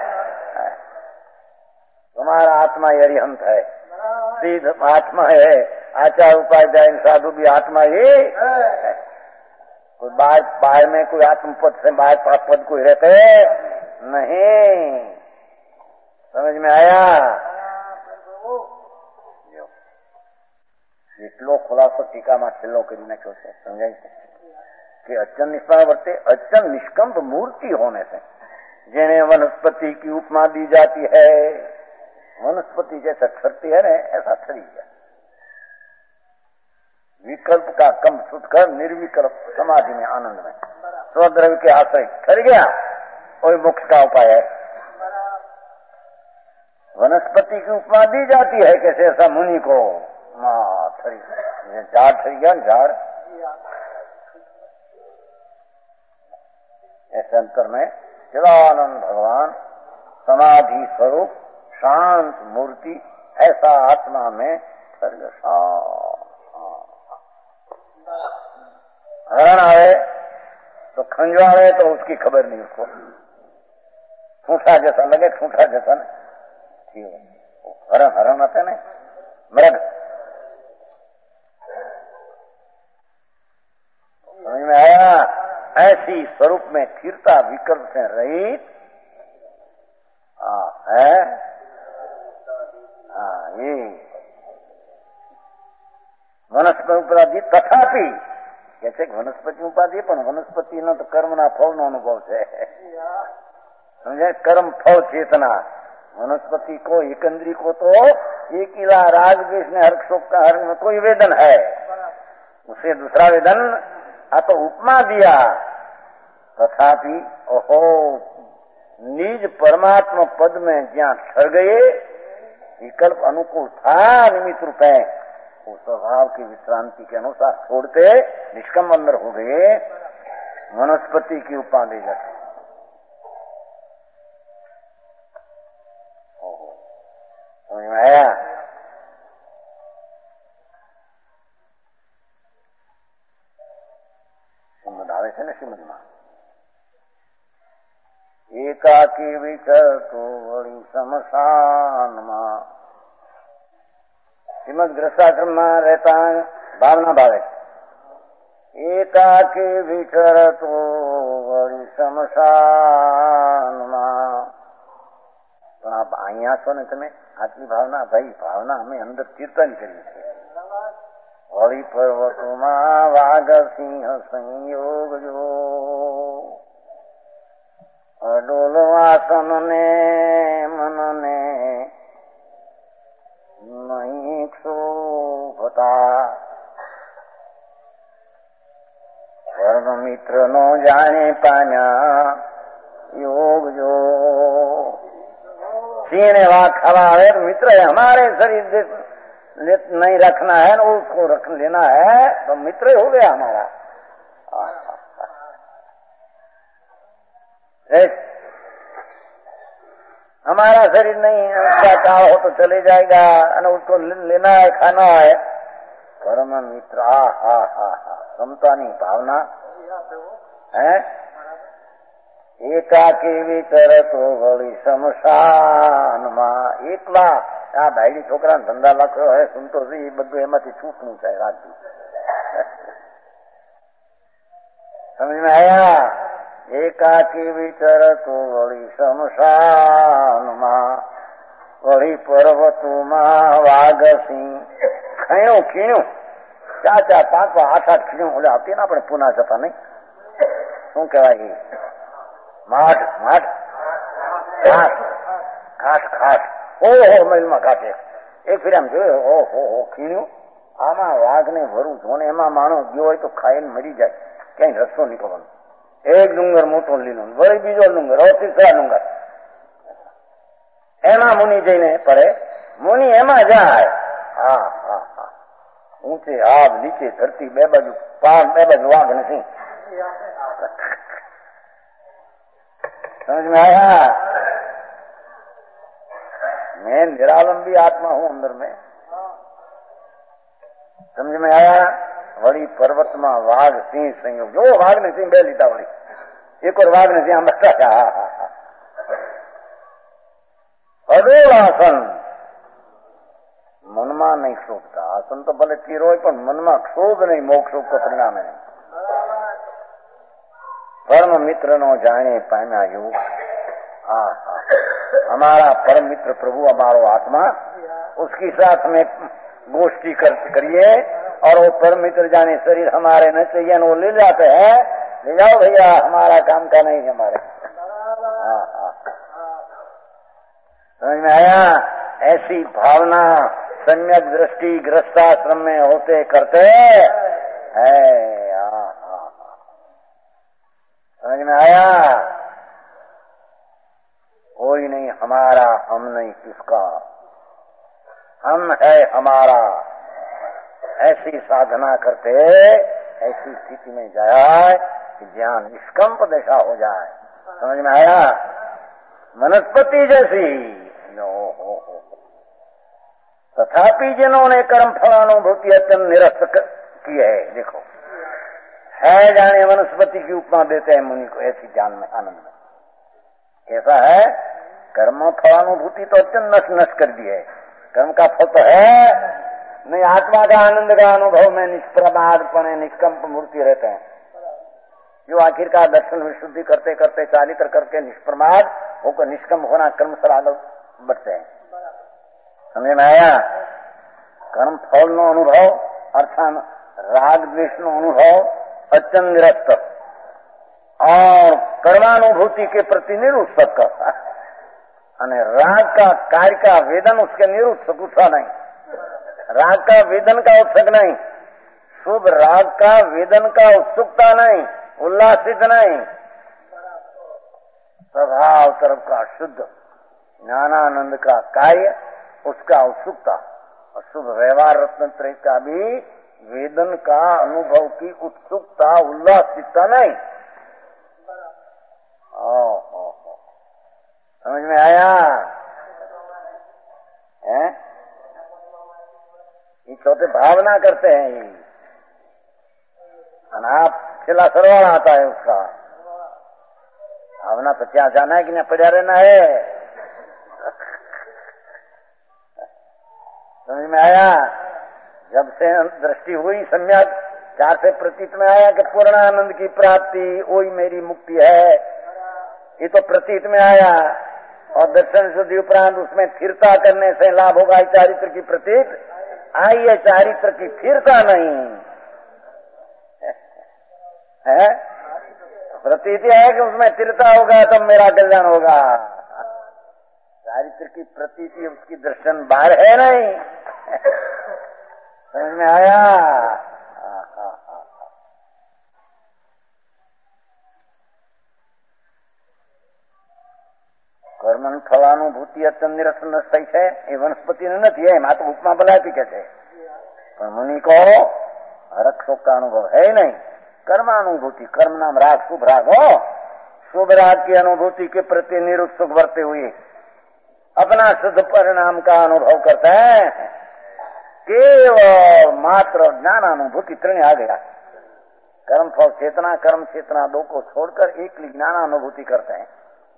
तुम्हारा आत्मा अरिहंत है, सीध आत्मा है। आचार्य उपाध्याय साधु भी आत्मा ही है। कोई बाहर बाहर में कोई आत्म पद से बाहर पाप पद कोई रहते नहीं। समझ में आया? એટલો ખુલાસો ટીકામાં છેલ્લો કરી નાખ્યો છે, સમજાય છે कि अचन निष्पा वर्ते, अचन निष्कंप मूर्ति होने से जिन्हें वनस्पति की उपमा दी जाती है, वनस्पति जैसा ठहरती है ना ऐसा ठहरी है। विकल्प का कम छूटकर निर्विकल्प समाधि में आनंद में स्वद्रव्य के आश्रय ठहर गया, वही मोक्ष का उपाय है। वनस्पति की उपमा दी जाती है कैसे, ऐसा मुनि को ठहरी, झाड़ ठहरी गया झाड़, ऐसे अंतर में चिदानंद भगवान समाधि स्वरूप शांत मूर्ति, ऐसा आत्मा में हरण आए तो खंजवाड़े तो उसकी खबर नहीं उसको, ठूठा जैसा लगे, ठूठा जैसा ना, हरण हरण आते ना मृग, समझ में आया? ऐसी स्वरूप में स्थिरता विकल्प से रहित है। हाँ ये वनस्पति उपाधि तथापि कैसे वनस्पति उपाधि पण वनस्पति नो तो कर्म ना फल नो अनुभव है, समझे? कर्म फल चेतना वनस्पति को एकंद्री को तो एक इला राग द्वेष ने हर्ष शोक का हर में कोई वेदन है, उसे दूसरा वेदन आ तो उपमा दिया। तथापि ओहो निज परमात्मा पद में जहाँ ठहर गए, विकल्प अनुकूल था निमित्त रूप है, वो स्वभाव की विश्रांति के अनुसार छोड़ते निष्कम अंदर हो गए, वनस्पति की उपमा दे जाते। समझ में आया? આવે છે ને શ્રીમદમાં, એકાકી વિચરતો વળી સમશાનમાં। શ્રીમદ ગ્રસ્થાશ્રમમાં રહેતા ભાવના ભાવે एकाकी विचरतो वળી શમશાનમાં. પણ આપ અહીંયા છો ને તમે આટલી ભાવના, ભાઈ ભાવના અમે અંદર કીર્તન કરીએ છીએ. વળી પર્વતોમાં વાઘસિંહ સંયોગ જો અડોલ વાસન ને મનને નહીં ક્ષોભતા. પરમ મિત્ર નો જાણે પામ્યા योग जो. सिंह ने वहां खड़ा है तो मित्र है हमारे शरीर नहीं रखना है ना, उसको रख लेना है तो मित्र हो गया हमारा. हमारा शरीर नहीं है, उसका चाह हो तो चले जाएगा और उसको लेना है, खाना है. परम मित्र. हा हा हा हा समता नहीं भावना है. એકાકી વિચરતો વળી શમશાનમાં. એકલા આ ભાઈડી છોકરાને ધંધા લખ્યો હે સુનતો એ બધું એમાંથી છૂટનું છે રાજ્ય. સમજમાં આયા? એકાકી વિચરતો વળી શમશાનમાં વળી પર્વતોમાં વાઘસિંહ ખીણું ખીણું ચાર ચાર પાંચ આઠ આઠ ખીણું ઓલા આવતી ને આપણે પુના જતા નહીં શું કહેવાય માઠ માઠ ઘાસ ઘાસ ઘાસ ઓહો મહિલમાં ઘાસ એક ફેર આમ જોયો ઓહો હો ખીણ્યું. આમાં વાઘને ભરું જો ને એમાં માણસ ગયો હોય તો ખાઈને મરી જાય, ક્યાંય રસ્તો નીકળવાનો. એક ડુંગર મોટો લીલો વળી બીજો ડુંગર ત્રીસરા ડુંગર એમાં મુનિ જઈને પડે. મુનિ એમાં જાય. હા હા હા ઊંચે આબ નીચે ધરતી બે બાજુ પાર બે બાજુ વાઘ નથી. समझ में आया? मैं निरालंबी आत्मा हूं अंदर में. समझ में आया? वड़ी पर्वत में वाघ सिंह संयोग जो वाघ ने सिंह बे लीधा वड़ी एक और वाघ ने सिंह बैठा. अडोल आसन મનમાં નહીં ક્ષોભતા. આસન તો ભલે ચીર હોય પણ મનમાં ક્ષોભ નહીં. મોક્ષ તો પરિણામે નહીં. परम मित्र नो जाने पाना योग. हाँ हाँ हमारा परम मित्र प्रभु हमारो आत्मा, उसकी साथ में गोष्ठी कर, करिए और वो परम मित्र जाने शरीर हमारे न चाहिए वो ले जाते हैं. ले जाओ भैया हमारा काम का नहीं हमारे. हाँ हाँ समझ में आया? ऐसी भावना सम्यक दृष्टि गृहस्थाश्रम में होते करते है. समझ में आया? कोई नहीं हमारा, हम नहीं किसका, हम है हमारा. ऐसी साधना करते ऐसी स्थिति में जाए कि ज्ञान निष्कंप दशा हो जाए. समझ में आया? वनस्पति जैसी हो हो हो. तथापि जिन्होंने कर्म फलानुभूति अत्यंत निरस्त की है, देखो है जाने वनस्पति की उपमा देते हैं मुनि को ऐसी ज्ञान में आनंद में. कैसा है? कर्म फलानुभूति तो अत्यंत नष्ट नष्ट कर दी है. कर्म का फल तो है नहीं. आत्मा का आनंद का अनुभव में निष्प्रमादपणे निष्कंप मूर्ति रहते हैं. जो आखिरकार दर्शन विशुद्धि करते करते चालित्र करके निष्प्रमाद होकर निष्कंप होना कर्म से आगे बढ़ते हैं. समझ में आया? कर्म फल नो अनुभव अर्थात राग द्वेष नो अनुभव अत्यंत निरस्त और कर्मानुभूति के प्रति निरुत्सुक. राग का कार्य का वेदन उसके निरुत्सुक उत्साह नहीं. राग का वेदन का उत्सुक नहीं. शुभ राग का वेदन का उत्सुकता नहीं, उल्लासित नहीं. स्वभाव तरफ का शुद्ध ज्ञानानंद का कार्य उसका उत्सुकता. और शुभ व्यवहार रत्न त्रय का भी वेदन का अनुभव की उत्सुकता उल्लासितता नहीं. ओ, ओ, ओ। समझ में आया? है? ये चौथे भावना करते हैं. ये आप खिला सरवाड़ा आता है उसका भावना तो क्या जाना है कि नहीं पड़ा रहना है. समझ में आया? जब से दृष्टि हुई सम्यक चार से प्रतीत में आया कि पूर्णानंद की प्राप्ति वही मेरी मुक्ति है, ये तो प्रतीत में आया। और दर्शन शुद्धि उपरांत उसमें स्थिरता करने से लाभ होगा, चारित्र की प्रतीत आई है, चारित्र की स्थिरता नहीं है। प्रतीति है कि उसमें स्थिरता होगा तब मेरा कल्याण होगा। चारित्र की प्रतीति उसकी दर्शन बाहर है नहीं। समझ में आया? કર્મન ફળાનું ભૂતિ અત્યંત નિરસન થઈ છે એ વનસ્પતિને નથી, એમ આ તો ઉપમા બોલાતી કે છે, પણ મુનિ કહો હરક શોક का अनुभव है ही नहीं। कर्मानुभूति, कर्म नाम राग, शुभ राग हो, शुभ राग की अनुभूति के प्रति निरुत्सुक वर्ते हुए अपना शुद्ध परिणाम का अनुभव करते हैं। केवल मात्र ज्ञानानुभूति त्रिण आ गया। कर्म फल चेतना, कर्म चेतना दो को छोड़कर एक ज्ञानानुभूति करते हैं।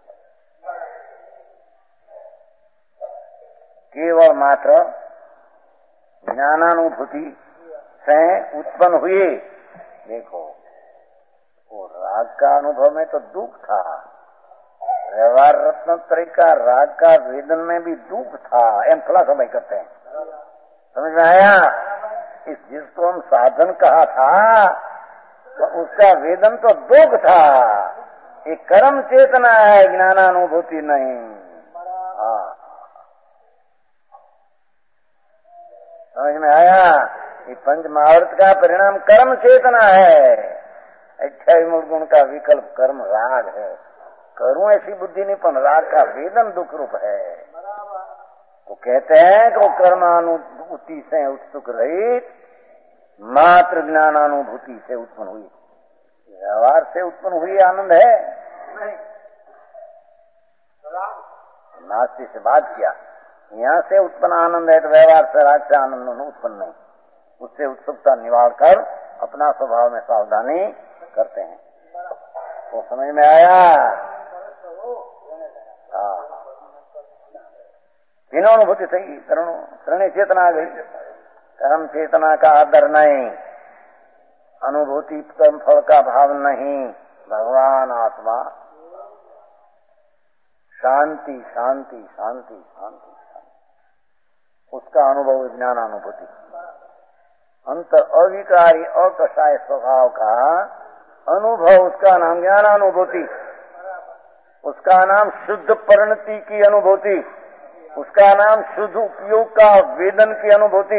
केवल मात्र ज्ञानानुभूति से उत्पन्न हुए। देखो वो राग का अनुभव में तो दुख था, व्यवहार रत्नत्रय का राग का वेदन में भी दुख था, एम फिलॉसफी करते हैं। समझ में आया? इस जिसको हम साधन कहा था तो उसका वेदन तो दुख था, ये कर्म चेतना है, ज्ञानानुभूति नहीं। हाँ, समझ में आया? ये पंच महावर्त का परिणाम कर्म चेतना है। अच्छा मूल गुण का विकल्प कर्म राग है। करूं ऐसी बुद्धि नहीं, पर राग का वेदन दुख रूप है। तो कहते हैं कि वो कर्मानुभूति से उत्सुक रहित मात्र ज्ञानानुभूति से उत्पन्न हुई, व्यवहार से उत्पन्न हुई आनंद है नहीं। नास्ति से बात किया, यहाँ से उत्पन्न आनंद है तो व्यवहार से राग से आनंद उत्पन्न नहीं। उससे उत्सुकता निवार कर अपना स्वभाव में सावधानी करते हैं। तो समझ में आया? हाँ, तीनों अनुभूति सही, त्रिणी चेतना आ गई। कर्म चेतना का आदर नहीं, अनुभूति कर्म फल का भाव नहीं, भगवान आत्मा, शांति शांति शांति शांति, उसका अनुभव ज्ञानानुभूति। अंतर अविकारी अकषाय स्वभाव का अनुभव, उसका नाम ज्ञानानुभूति, उसका नाम शुद्ध परिणति की अनुभूति, उसका नाम शुद्ध उपयोग का वेदन की अनुभूति।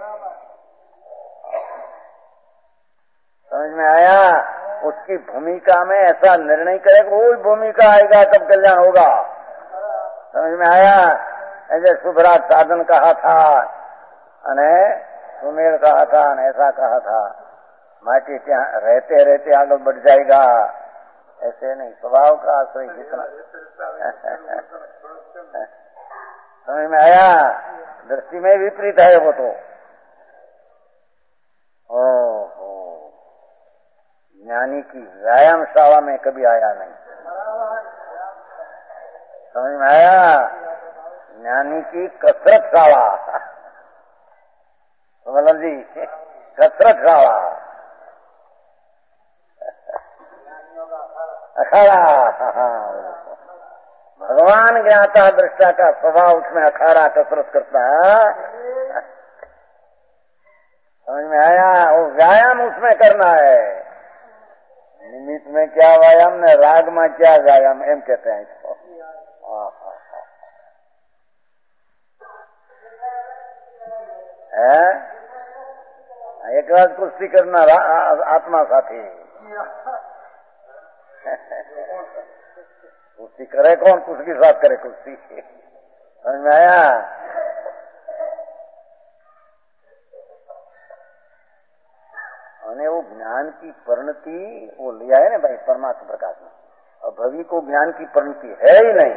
समझ में आया? उसकी भूमिका में ऐसा निर्णय करे कि वो भूमिका आएगा तब कल्याण होगा। समझ में आया? ऐसे शुभराग साधन कहा था, अने सुमेर कहा था, ऐसा कहा था, माटी रहते रहते आगे बढ़ जाएगा, ऐसे नहीं। स्वभाव का आश्रय जितना समझ में आया? दृष्टि में विपरीत है वो तो। ओहो, ज्ञानी की व्यायाम शाला में कभी आया नहीं। समझ में आया? ज्ञानी की कसरत शाला, मतलब जी कसरत शाला, अखाड़ा। भगवान ज्ञाता दृष्टा का स्वभाव उसमें अखाड़ा कसरत करता है। समझ में आया? वो व्यायाम उसमें करना है। निमित्त में क्या व्यायाम ने राग में क्या व्यायाम, एम कहते हैं इसको। है एक रात कुश्ती करना आत्मा साथी, कुश्ती करे कौन, कुश्ती साथ करे कुश्ती। समझ में आया? और वो ज्ञान की परिणति वो लिया है ना भाई परमात्मा प्रकाश में, और भवि को ज्ञान की परिणति है ही नहीं,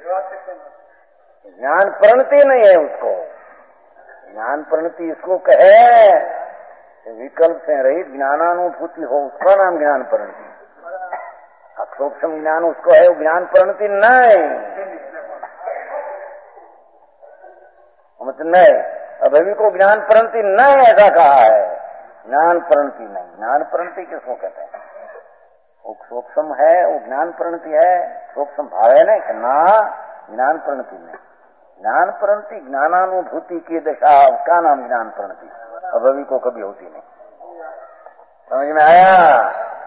ज्ञान परिणति नहीं है उसको। ज्ञान परिणति इसको कहे विकल्प से रहित ज्ञानानुभूति हो, उसका नाम ज्ञान परिणति। सूक्ष्म ज्ञान उसको है, वो ज्ञान परिणति नहीं, मतलब नहीं। अभी को ज्ञान परिणति नहीं ऐसा कहा है, ज्ञान प्रणति नहीं। ज्ञान प्रणति किसको कहते हैं? वो सूक्ष्म है, वो ज्ञान प्रणति है, सूक्ष्म भाव है नहीं ना, ज्ञान प्रणति नहीं। ज्ञान प्रणति ज्ञानानुभूति की दशा, उसका नाम ज्ञान प्रणति, अभी को कभी होती नहीं। समझ में आया?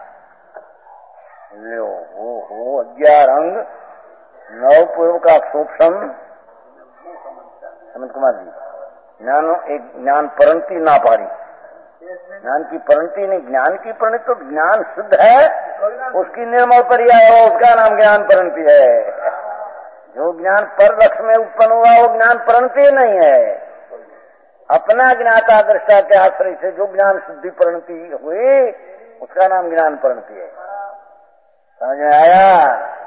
लो हो हो अग्यार अंग नव पूर्व का सूक्ष्म समझ कुमार जी, ज्ञान एक ज्ञान प्रणति ना पारी, ज्ञान की प्रणति नहीं, ज्ञान की प्रणति तो ज्ञान शुद्ध है, उसकी निर्मल पर्याय हो, उसका नाम ज्ञान प्रणति है। जो ज्ञान पर लक्ष में उत्पन्न हुआ वो ज्ञान प्रणति नहीं है। अपना ज्ञाता दृष्टा के आश्रय से जो ज्ञान शुद्धि प्रणति हुई उसका नाम ज्ञान प्रणति है। समझ में आया?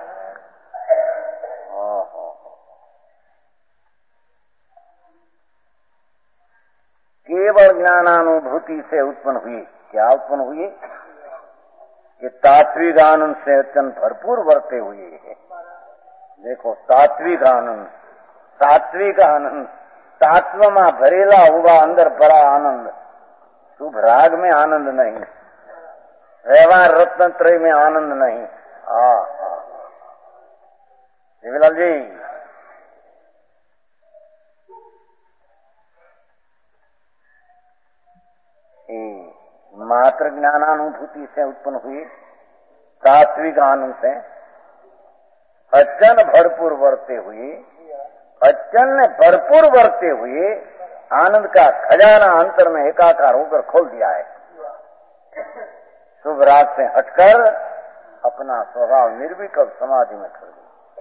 केवल ज्ञानानुभूति से उत्पन्न हुई, क्या उत्पन्न हुई कि तात्विक आनंद से अत्यंत भरपूर वर्ते हुए। देखो तात्विक आनंद, सात्विक आनंद, तात्व में भरेला हुआ अंदर बड़ा आनंद, शुभ राग में आनंद नहीं, व्यवहार रत्न त्रय में आनंद नहीं। आ शिवलाल जी, मात्र ज्ञानानुभूति से उत्पन्न हुई तात्विक आनंद से अचन भरपूर वर्ते हुए, अचन ने भरपूर वर्ते हुए आनंद का खजाना अंतर में एकाकार होकर खोल दिया है। शुभ राग से हटकर अपना स्वभाव निर्विकल्प समाधि में खड़ गया।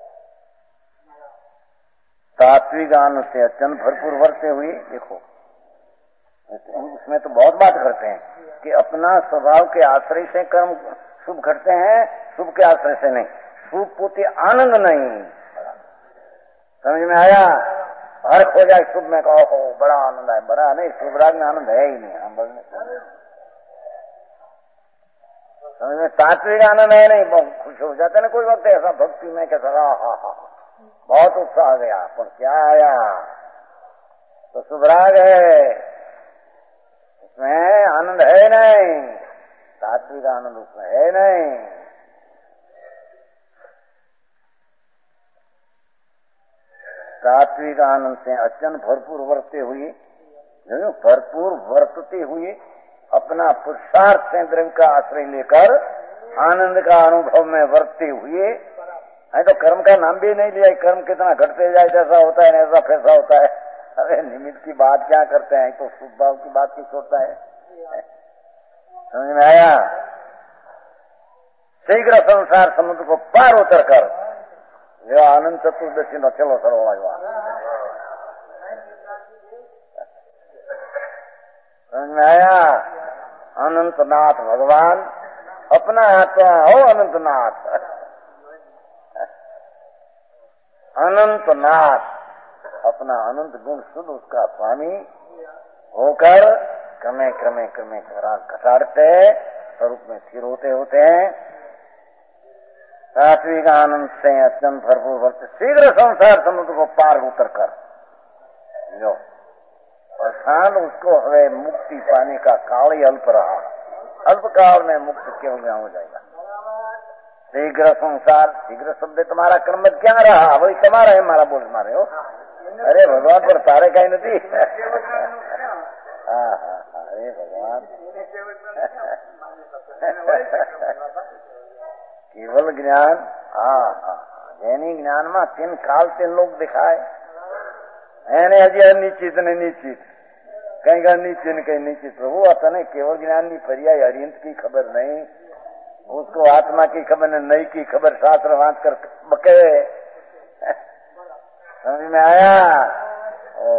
तात्विक आनंद से अचन भरपूर वर्ते हुए, देखो उसमें तो बहुत बात करते हैं कि अपना स्वभाव के आश्रय से कर्म शुभ घटते हैं, शुभ के आश्रय से नहीं, शुभ पोते आनंद नहीं। समझ में आया? हर खो जाए शुभ में कहो हो बड़ा आनंद है, बड़ा नहीं, शुभ राग में आनंद है ही नहीं। हम बोलने समझ में तात्विक आनंद है नहीं, बहुत खुश हो जाते ना कोई वक्त ऐसा भक्ति में कैसा हा हा हा बहुत उत्साह आ गया, पर क्या आया तो शुभ राग है, उसमें आनंद है नहीं, तात्विक आनंद उसमें है नहीं। तात्विक आनंद से अचन भरपूर वर्ते हुए, भरपूर वर्तते हुए अपना पुरुषार्थ से द्रव्य का आश्रय लेकर आनंद का अनुभव में वर्तते हुए, नहीं तो कर्म का नाम भी नहीं लिया, कर्म कितना घटते जाए जैसा होता है ऐसा फैसा होता है। अरे निमित्त की बात क्या करते हैं, तो शुभ भाव की बात की छोड़ता है। समझ में आया? शीघ्र संसार समुद्र को पार उतर कर जो आनंद चतुर्दशी न चलो सरवा। समझ में आया? अनंतनाथ भगवान अपना आत्मा हो, अनंतनाथ अनंतनाथ अपना अनंत गुण शुद्ध उसका स्वामी होकर क्रमे क्रमे क्रमे घटाड़ते स्वरूप में स्थिर होते होते हैं। सात्विक आनंद से अत्यंत भरपूर वर्त शीघ्र संसार समुद्र को पार उतर कर जो अर्थात उसको हमें मुक्ति पाने का काल ही अल्प रहा, अल्प काल में मुक्त केवल यहाँ हो जाएगा। शीघ्र संसार, शीघ्र शब्द तुम्हारा कर्म क्या रहा, वही तुम्हारा है, हमारा बोल मारे हो। अरे भगवान पर तारे का ही नहीं। हाँ हाँ अरे भगवान केवल ज्ञान, हाँ हाँ जैनी ज्ञान में तीन काल तीन लोग दिखाए એને હજી અનિશ્ચિત ને નિશ્ચિત, કઈ કઈ નિશ્ચિત ને કઈ નિશ્ચિત। प्रभु आता नहीं केवल ज्ञान की पर्याय अरियंत की खबर नहीं, उसको आत्मा की खबर नहीं, नई की खबर शास्त्र वाँच कर बके। समझ में आया? ओ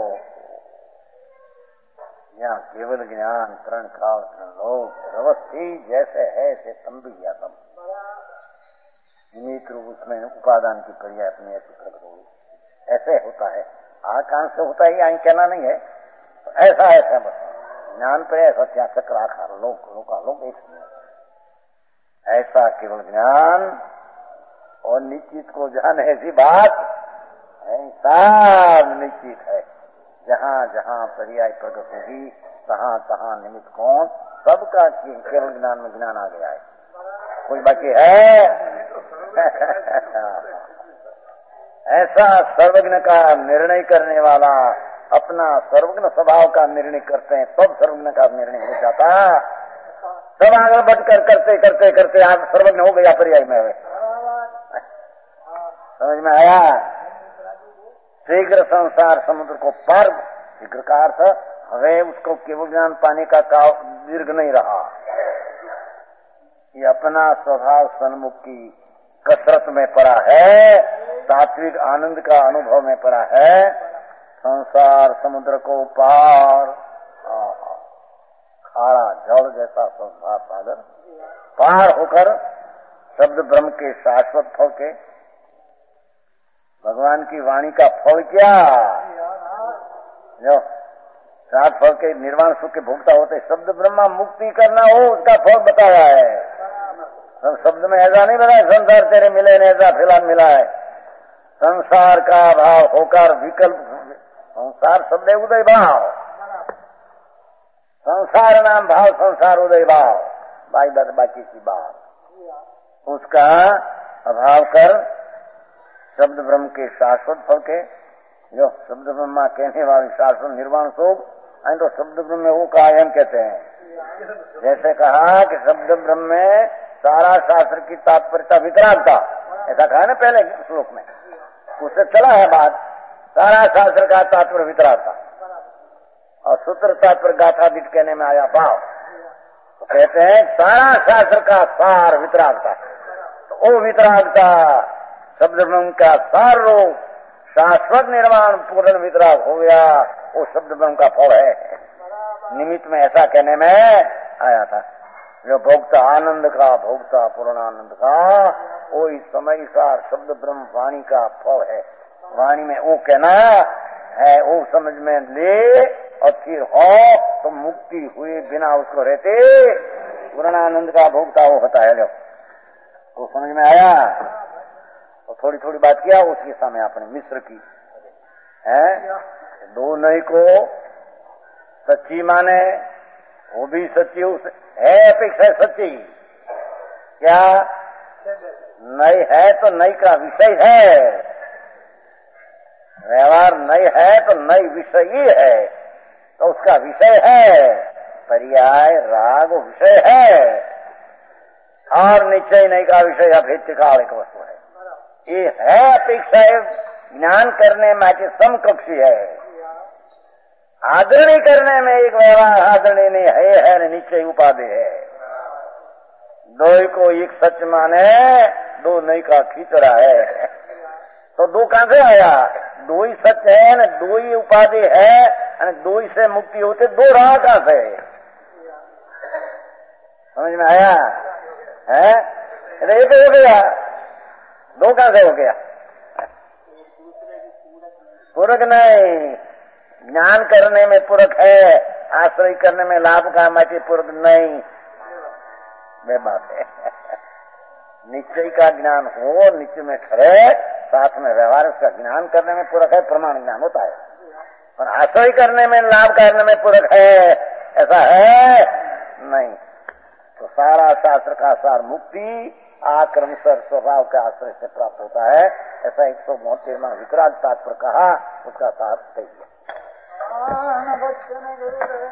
यहाँ केवल ज्ञान तरण काल तरण लोग व्यवस्थित जैसे है ऐसे तम भी या तम निमित्त रूप उसमें उपादान की पर्याय अपनी ऐसी प्रकट होगी, ऐसे होता है। आकांक्ष से होता ही आई कहना नहीं है, तो ऐसा ऐसा बता ज्ञान पर ऐसा क्या चक्र आकार लोक लोका लोक एक ऐसा केवल ज्ञान और निश्चित को जाने ऐसी बात ऐसा निश्चित है। जहाँ जहाँ पर्याय प्रकट होगी तहाँ तहाँ निमित्त कौन, सबका केवल ज्ञान में ज्ञान आ गया है, कोई बाकी है? ऐसा सर्वज्ञ का निर्णय करने वाला अपना सर्वज्ञ स्वभाव का निर्णय करते हैं, सब सर्वज्ञ का निर्णय हो जाता। सब आगे बढ़कर करते करते करते आज सर्वज्ञ हो गया पर्याय में। समझ में आया? शीघ्र संसार समुद्र को पार, शीघ्र का अर्थ हवे उसको केवल ज्ञान पाने का काव दीर्घ नहीं रहा, ये अपना स्वभाव सन्मुख की कसरत में पड़ा है, सात्विक आनंद का अनुभव में पड़ा है। संसार समुद्र को पार, खारा जल जैसा संसार सागर पार होकर शब्द ब्रह्म के शाश्वत फल के, भगवान की वाणी का फल क्या, जो सात फल के निर्वाण सुख के भोक्ता होते, शब्द ब्रह्मा मुक्ति करना हो उसका फल बताया है। शब्द में ऐसा नहीं बताया संसार तेरे मिले ने ऐसा फिलहाल मिला है। संसार का भाव होकर विकल्प, संसार शब्द उदय भाव, संसार नाम भाव, संसार उदय भाव, बाई बात बाकी की बात, उसका अभाव कर शब्द ब्रह्म के शाश्वत फल के, जो शब्द ब्रह्मा कहने वाले शाश्वत निर्वाण सुख, तो शब्द ब्रह्म में वो कायम कहते हैं। जैसे कहा कि शब्द ब्रह्म में सारा शास्त्र की तात्पर्यता वितरागता, ऐसा कहा ना पहले श्लोक में, उससे चला है बात, सारा शास्त्र का तात्पर्य वितरागता, और सूत्र तात्पर्य गाथा दिट कहने में आया भाव। तो कहते हैं सारा शास्त्र का सार वितरागता, तो वो वितरागता शब्द ब्रह्म का सार रूप शाश्वत निर्वाण पूर्ण वितराग हो गया, वो शब्द ब्रह्म का फल है। निमित्त में ऐसा कहने में आया था, जो भोक्ता आनंद का, भोक्ता पूर्ण आनंद का, वो इस समय सार शब्द ब्रह्म वाणी का फल है। वाणी में वो कहना है, वो समझ में ले और फिर हो तो मुक्ति हुई बिना उसको रहते पूर्ण आनंद का भोक्ता वो होता है। लो तो समझ में आया? तो थोड़ी थोड़ी बात किया उसके सामने आपने मिश्र की है, दो नहीं को सच्ची माने, वो भी सच्ची है, अपेक्षा सच्ची क्या नहीं है तो नहीं का विषय है, व्यवहार नहीं है तो नई विषय ही है, तो उसका विषय है पर्याय राग विषय है, और निश्चय नहीं का विषय अभेद्य काल एक वस्तु है। ये है अपेक्षा ज्ञान करने में के समकक्षी है, आदरणीय करने में एक व्यवहार आदरणीय नहीं है, है निश्चय उपाधि है। दो को एक सच माने, दो नहीं का खींचड़ा है, तो दो कहां से आया? दो ही सच है न, दो ही उपाधि है, दो ही से मुक्ति होते, दो रहा कहां से? समझ में आया है? ये तो हो गया, दो कहां से हो गया? पूरक नहीं, ज्ञान करने में पूरक है, आश्रय करने में लाभ का माटी पूरक नहीं, वे बात है। निश्चय का ज्ञान हो, निश्चय में खड़े, साथ में व्यवहार, उसका ज्ञान करने में पूरक है, प्रमाण ज्ञान होता है। और आश्रय करने में, लाभ करने में पूरक है, ऐसा है नहीं। तो सारा शास्त्र का सार मुक्ति आक्रम सर स्वभाव के आश्रय से प्राप्त होता है, ऐसा एक सौ मोहत्तेरवां विकराल तात्पर्य कहा, उसका सार सही है।